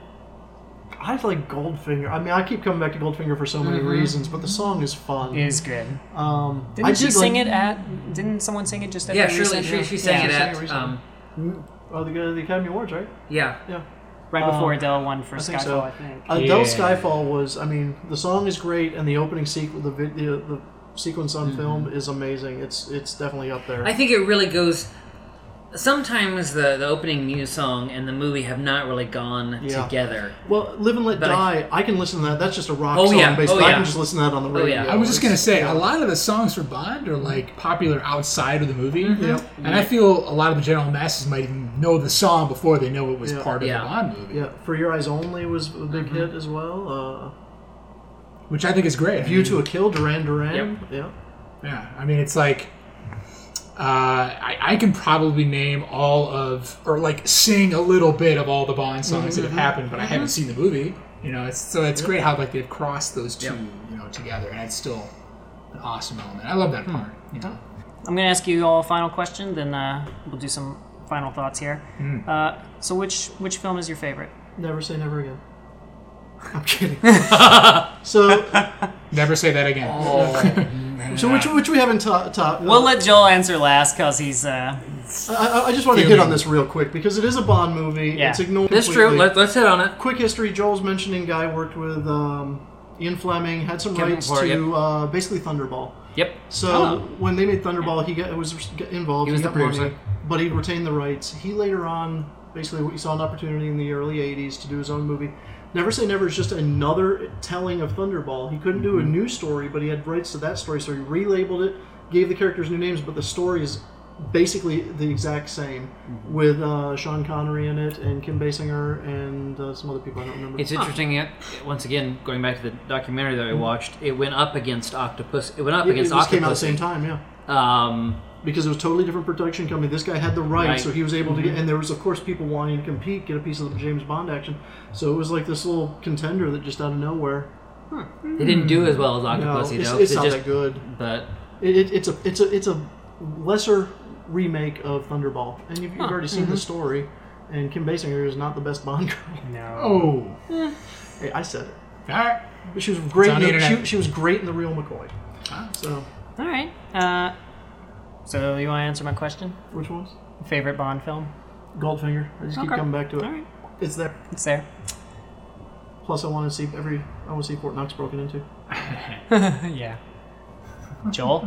I like Goldfinger. I mean, I keep coming back to Goldfinger for so many reasons, but the song is fun. It is good. Um, Didn't I she did sing like, it at? Didn't someone sing it just at Yeah, the Shirley. recent- She, she sang Yeah. it She sang at. it recently. Um, Oh, the, the Academy Awards, right? yeah. Yeah. right before Um, Adele won for I think Skyfall, so. I think. Adele Yeah. Skyfall was. I mean, the song is great, and the opening sequence, the video, the sequence on film is amazing. It's it's definitely up there. I think it really goes. Sometimes the, the opening music song and the movie have not really gone Yeah. together. well, Live and Let But I- Die. I, can listen to that. That's just a rock Oh, song, yeah. basically. Oh, I yeah. can just listen to that on the Oh, radio. yeah. I was just gonna say, Yeah. a lot of the songs for Bond are like popular outside of the movie, Yeah. and I feel a lot of the general masses might even know the song before they know it was Yeah. part of Yeah. the Bond movie, Yeah, For Your Eyes Only was a big hit as well. Uh, which I think is great. I View mean, to a Kill, Duran Duran. Yeah. Yeah, I mean, it's like uh, I, I can probably name all of, or like sing a little bit of all the Bond songs that have happened, but I haven't seen the movie. You know, it's so it's great how like they've crossed those two, Yep. you know, together, and it's still an awesome element. I love that part. You know, I'm going to ask you all a final question, then uh, we'll do some final thoughts here. Uh, so, which which film is your favorite? Never Say Never Again. I'm kidding. so, never say that again. so which which we haven't taught. Ta- We'll let Joel answer last because he's. Uh, I, I- I just want to hit on this real quick because it is a Bond movie. Yeah. It's ignored. That's true. completely. Let, let's hit on it. Quick history: Joel's mentioning guy worked with um, Ian Fleming, had some Kevin rights McClure, to uh, basically Thunderball. Yep. So Oh. when they made Thunderball, he got was involved. He was the got money, producer. but he retained the rights. He later on, basically, he saw an opportunity in the early eighties to do his own movie. Never Say Never is just another telling of Thunderball. He couldn't do a new story, but he had rights to that story, so he relabeled it, gave the characters new names, but the story is basically the exact same, with uh, Sean Connery in it, and Kim Basinger, and uh, some other people I don't remember. It's interesting. Yet once again, going back to the documentary that I watched, it went up against Octopus. It went up it, against it just came out at Octopus. the same time, yeah. Um, Because it was a totally different production company. This guy had the rights, Right. so he was able to get. And there was, of course, people wanting to compete, get a piece of the James Bond action. So it was like this little contender that just out of nowhere. They didn't do as well as No, Octopus. it's, though. it's It not just- that good. But It, it, it's a it's a it's a lesser remake of Thunderball, and you've, you've already seen the story. And Kim Basinger is not the best Bond girl. no. Oh, Hey, I said it. all right. But she was great. on In the the, she, internet. she was great in the Real McCoy. Ah. So All right. Uh, so, you want to answer my question? which ones? Favorite Bond film? Goldfinger. I just keep Okay. coming back to it. All right. It's there. It's there. Plus, I want to see every. I want to see Fort Knox broken into. yeah. Joel?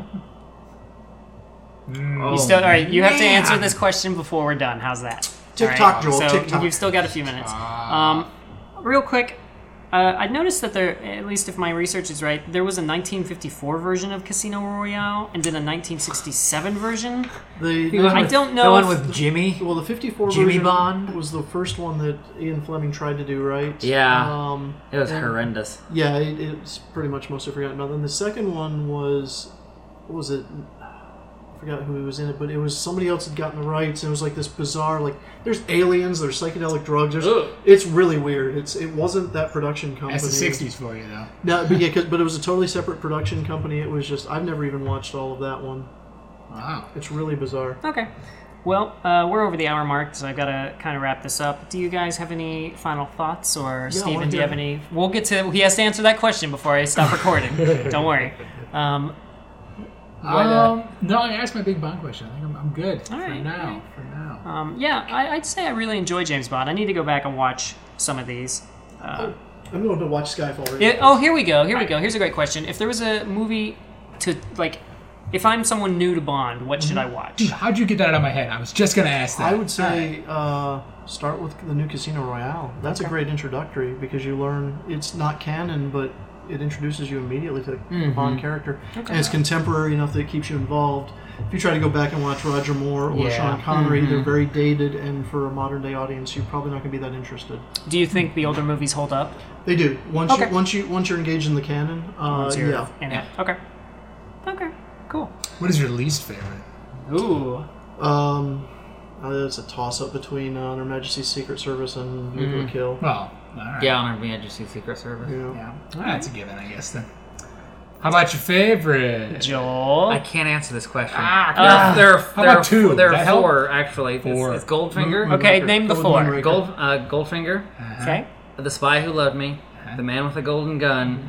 oh, You still, all right, you have to man. answer this question before we're done. How's that? Tick-tock, All right, Joel, So tick-tock. you've still got a few minutes. Ah. Um, real quick, uh, I noticed that there, at least if my research is right, there was a nineteen fifty-four version of Casino Royale and then a nineteen sixty-seven version. The, The one I with- don't know The one if- with Jimmy. well, the fifty-four Jimmy version Bond? was the first one that Ian Fleming tried to do, right? Yeah. Um, It was and- horrendous. Yeah, it, it's pretty much mostly forgotten about. Then the second one was, what was it? I forgot who was in it, but it was somebody else had gotten the rights, and it was like this bizarre, like there's aliens, there's psychedelic drugs. There's, Ugh. it's really weird. It's it wasn't that production company. That's the sixties for you, though. No, but yeah, 'cause- but it was a totally separate production company. It was just I've never even watched all of that one. Wow. It's really bizarre. Okay. Well, uh, we're over the hour mark, so I've got to kind of wrap this up. Do you guys have any final thoughts, or I Steven, wanna do you have hear- any? We'll get to. He has to answer that question before I stop recording. Don't worry. Um, what, uh, Um, no, I asked my big Bond question. I think I'm, I'm good All for right, now. all right. For now. um, yeah, I, I'd say I really enjoy James Bond. I need to go back and watch some of these. Uh, I'm going to watch Skyfall. Right it, oh, here we go. Here we go. Here's a great question. If there was a movie to like, if I'm someone new to Bond, what should I watch? Dude, how'd you get that out of my head? I was just gonna ask that. I would say uh, start with the new Casino Royale. That's a great introductory because you learn it's not canon, but it introduces you immediately to the Mm-hmm. Bond character, and it's contemporary enough that it keeps you involved. If you try to go back and watch Roger Moore or Yeah. Sean Connery, Mm-hmm. they're very dated, and for a modern day audience, you're probably not going to be that interested. Do you think the older movies hold up? They do. Once Okay. you once you once you're engaged in the canon, uh, Once you're yeah. in it. Okay. Okay. Cool. What is your least favorite? Ooh. Um, uh, it's a toss up between uh, On Her Majesty's Secret Service and View to a Kill. Well, all right. Yeah, Honor Majesty Secret Service. You know? Yeah. Well, that's a given, I guess, then. How about your favorite? Joel. I can't answer this question. Ah, there, ah. there, are- How there about are two? four- There That are help? four, actually. Four. It's, it's Goldfinger. Okay, Moonraker. name the Gold four. Moonraker. Gold, uh, Goldfinger. Uh-huh. Okay. The Spy Who Loved Me. The Man with the Golden Gun.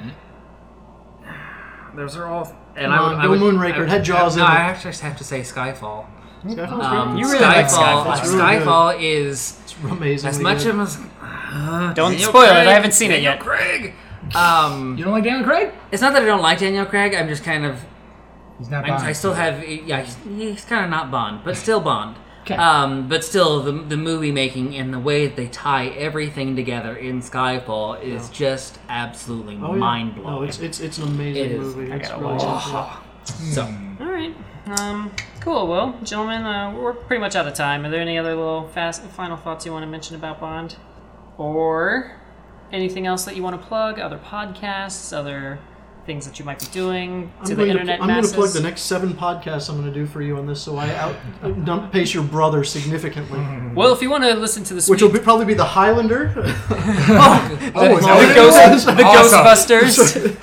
Mm-hmm. Those are all. And Come I on, would, I go would, Moonraker. I would- It had Jaws no, in it. I actually just have to say Skyfall. Skyfall's Um, great. You really like Skyfall. Skyfall. It's really Skyfall is It's amazing. as much as uh, Don't Daniel spoil it, Craig, I haven't seen it Daniel yet. Craig. Um, You don't like Daniel Craig? it's not that I don't like Daniel Craig. I'm just kind of. He's not I'm, Bond. I still have. Yeah, he's, he's kind of not Bond, but still Bond. Okay. Um, but still, the the movie making and the way that they tie everything together in Skyfall is just absolutely Oh, yeah. mind blowing. No, it's it's it's an amazing It is. movie. I It's gotta really watch something. So, All right. Um, cool. Well, gentlemen, uh, we're pretty much out of time. Are there any other little fast final thoughts you want to mention about Bond, or anything else that you want to plug? Other podcasts, other things that you might be doing I'm to the going internet to, I'm going masses? to plug the next seven podcasts I'm going to do for you on this, so I out don't pace your brother significantly, Well, if you want to listen to the which sweet, will be, probably be the Highlander. the, oh, is no, that the, what ghost, it the Awesome. Ghostbusters.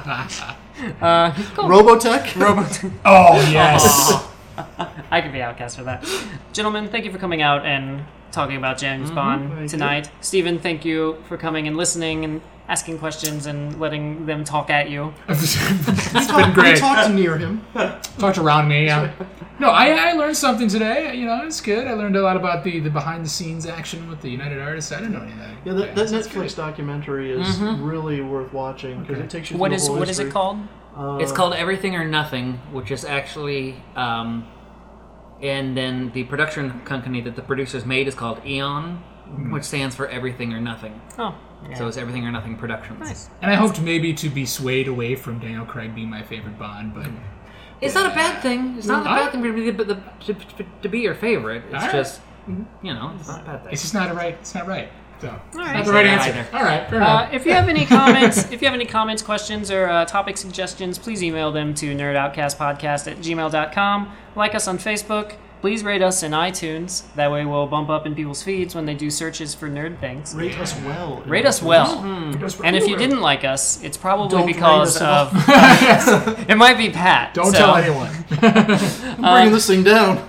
uh, cool. Robotech. Robot. Oh, yes. I could be outcast for that. Gentlemen, thank you for coming out and talking about James Bond Thank tonight. Stephen, thank you for coming and listening and asking questions and letting them talk at you. It's been We great. talked near him. Talked around me, yeah. No, I, I learned something today. You know, it's good. I learned a lot about the, the behind-the-scenes action with the United Artists. I didn't know any of that. Yeah, that, that That's Netflix documentary is really worth watching because it takes you. What through is the whole what is it history. called? Uh, it's called Everything or Nothing, which is actually. Um, and then the production company that the producers made is called Eon, which stands for Everything or Nothing. Oh, yeah. So it's Everything or Nothing Productions. Nice. And I hoped maybe to be swayed away from Daniel Craig being my favorite Bond, but It's not a bad thing. It's not a I- bad thing to be, but the, to, to, to be your favorite. It's Alright. just, you know, it's not a bad thing. it's just not a right. It's not right. So it's right. not the right Yeah, answer. either. All right, fair Uh, enough. if you have any comments, if you have any comments, questions, or uh, topic suggestions, please email them to nerdoutcastpodcast at gmail dot com. Like us on Facebook. Please rate us in iTunes. That way we'll bump up in people's feeds when they do searches for nerd things. Rate us well. Rate us well. Mm-hmm. And if you didn't like us, it's probably Don't rate because us of... It might be Pat. Don't so- tell anyone. I'm bringing this thing down.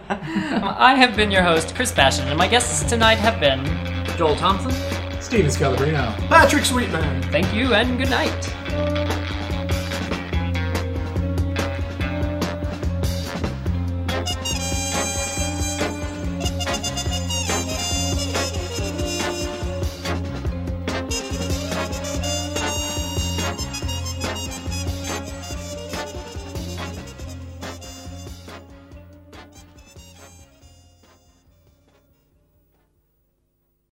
I have been your host, Chris Bashan, and my guests tonight have been... Joel Thompson? Steven Scalabrino. Patrick Sweetman. Thank you and good night.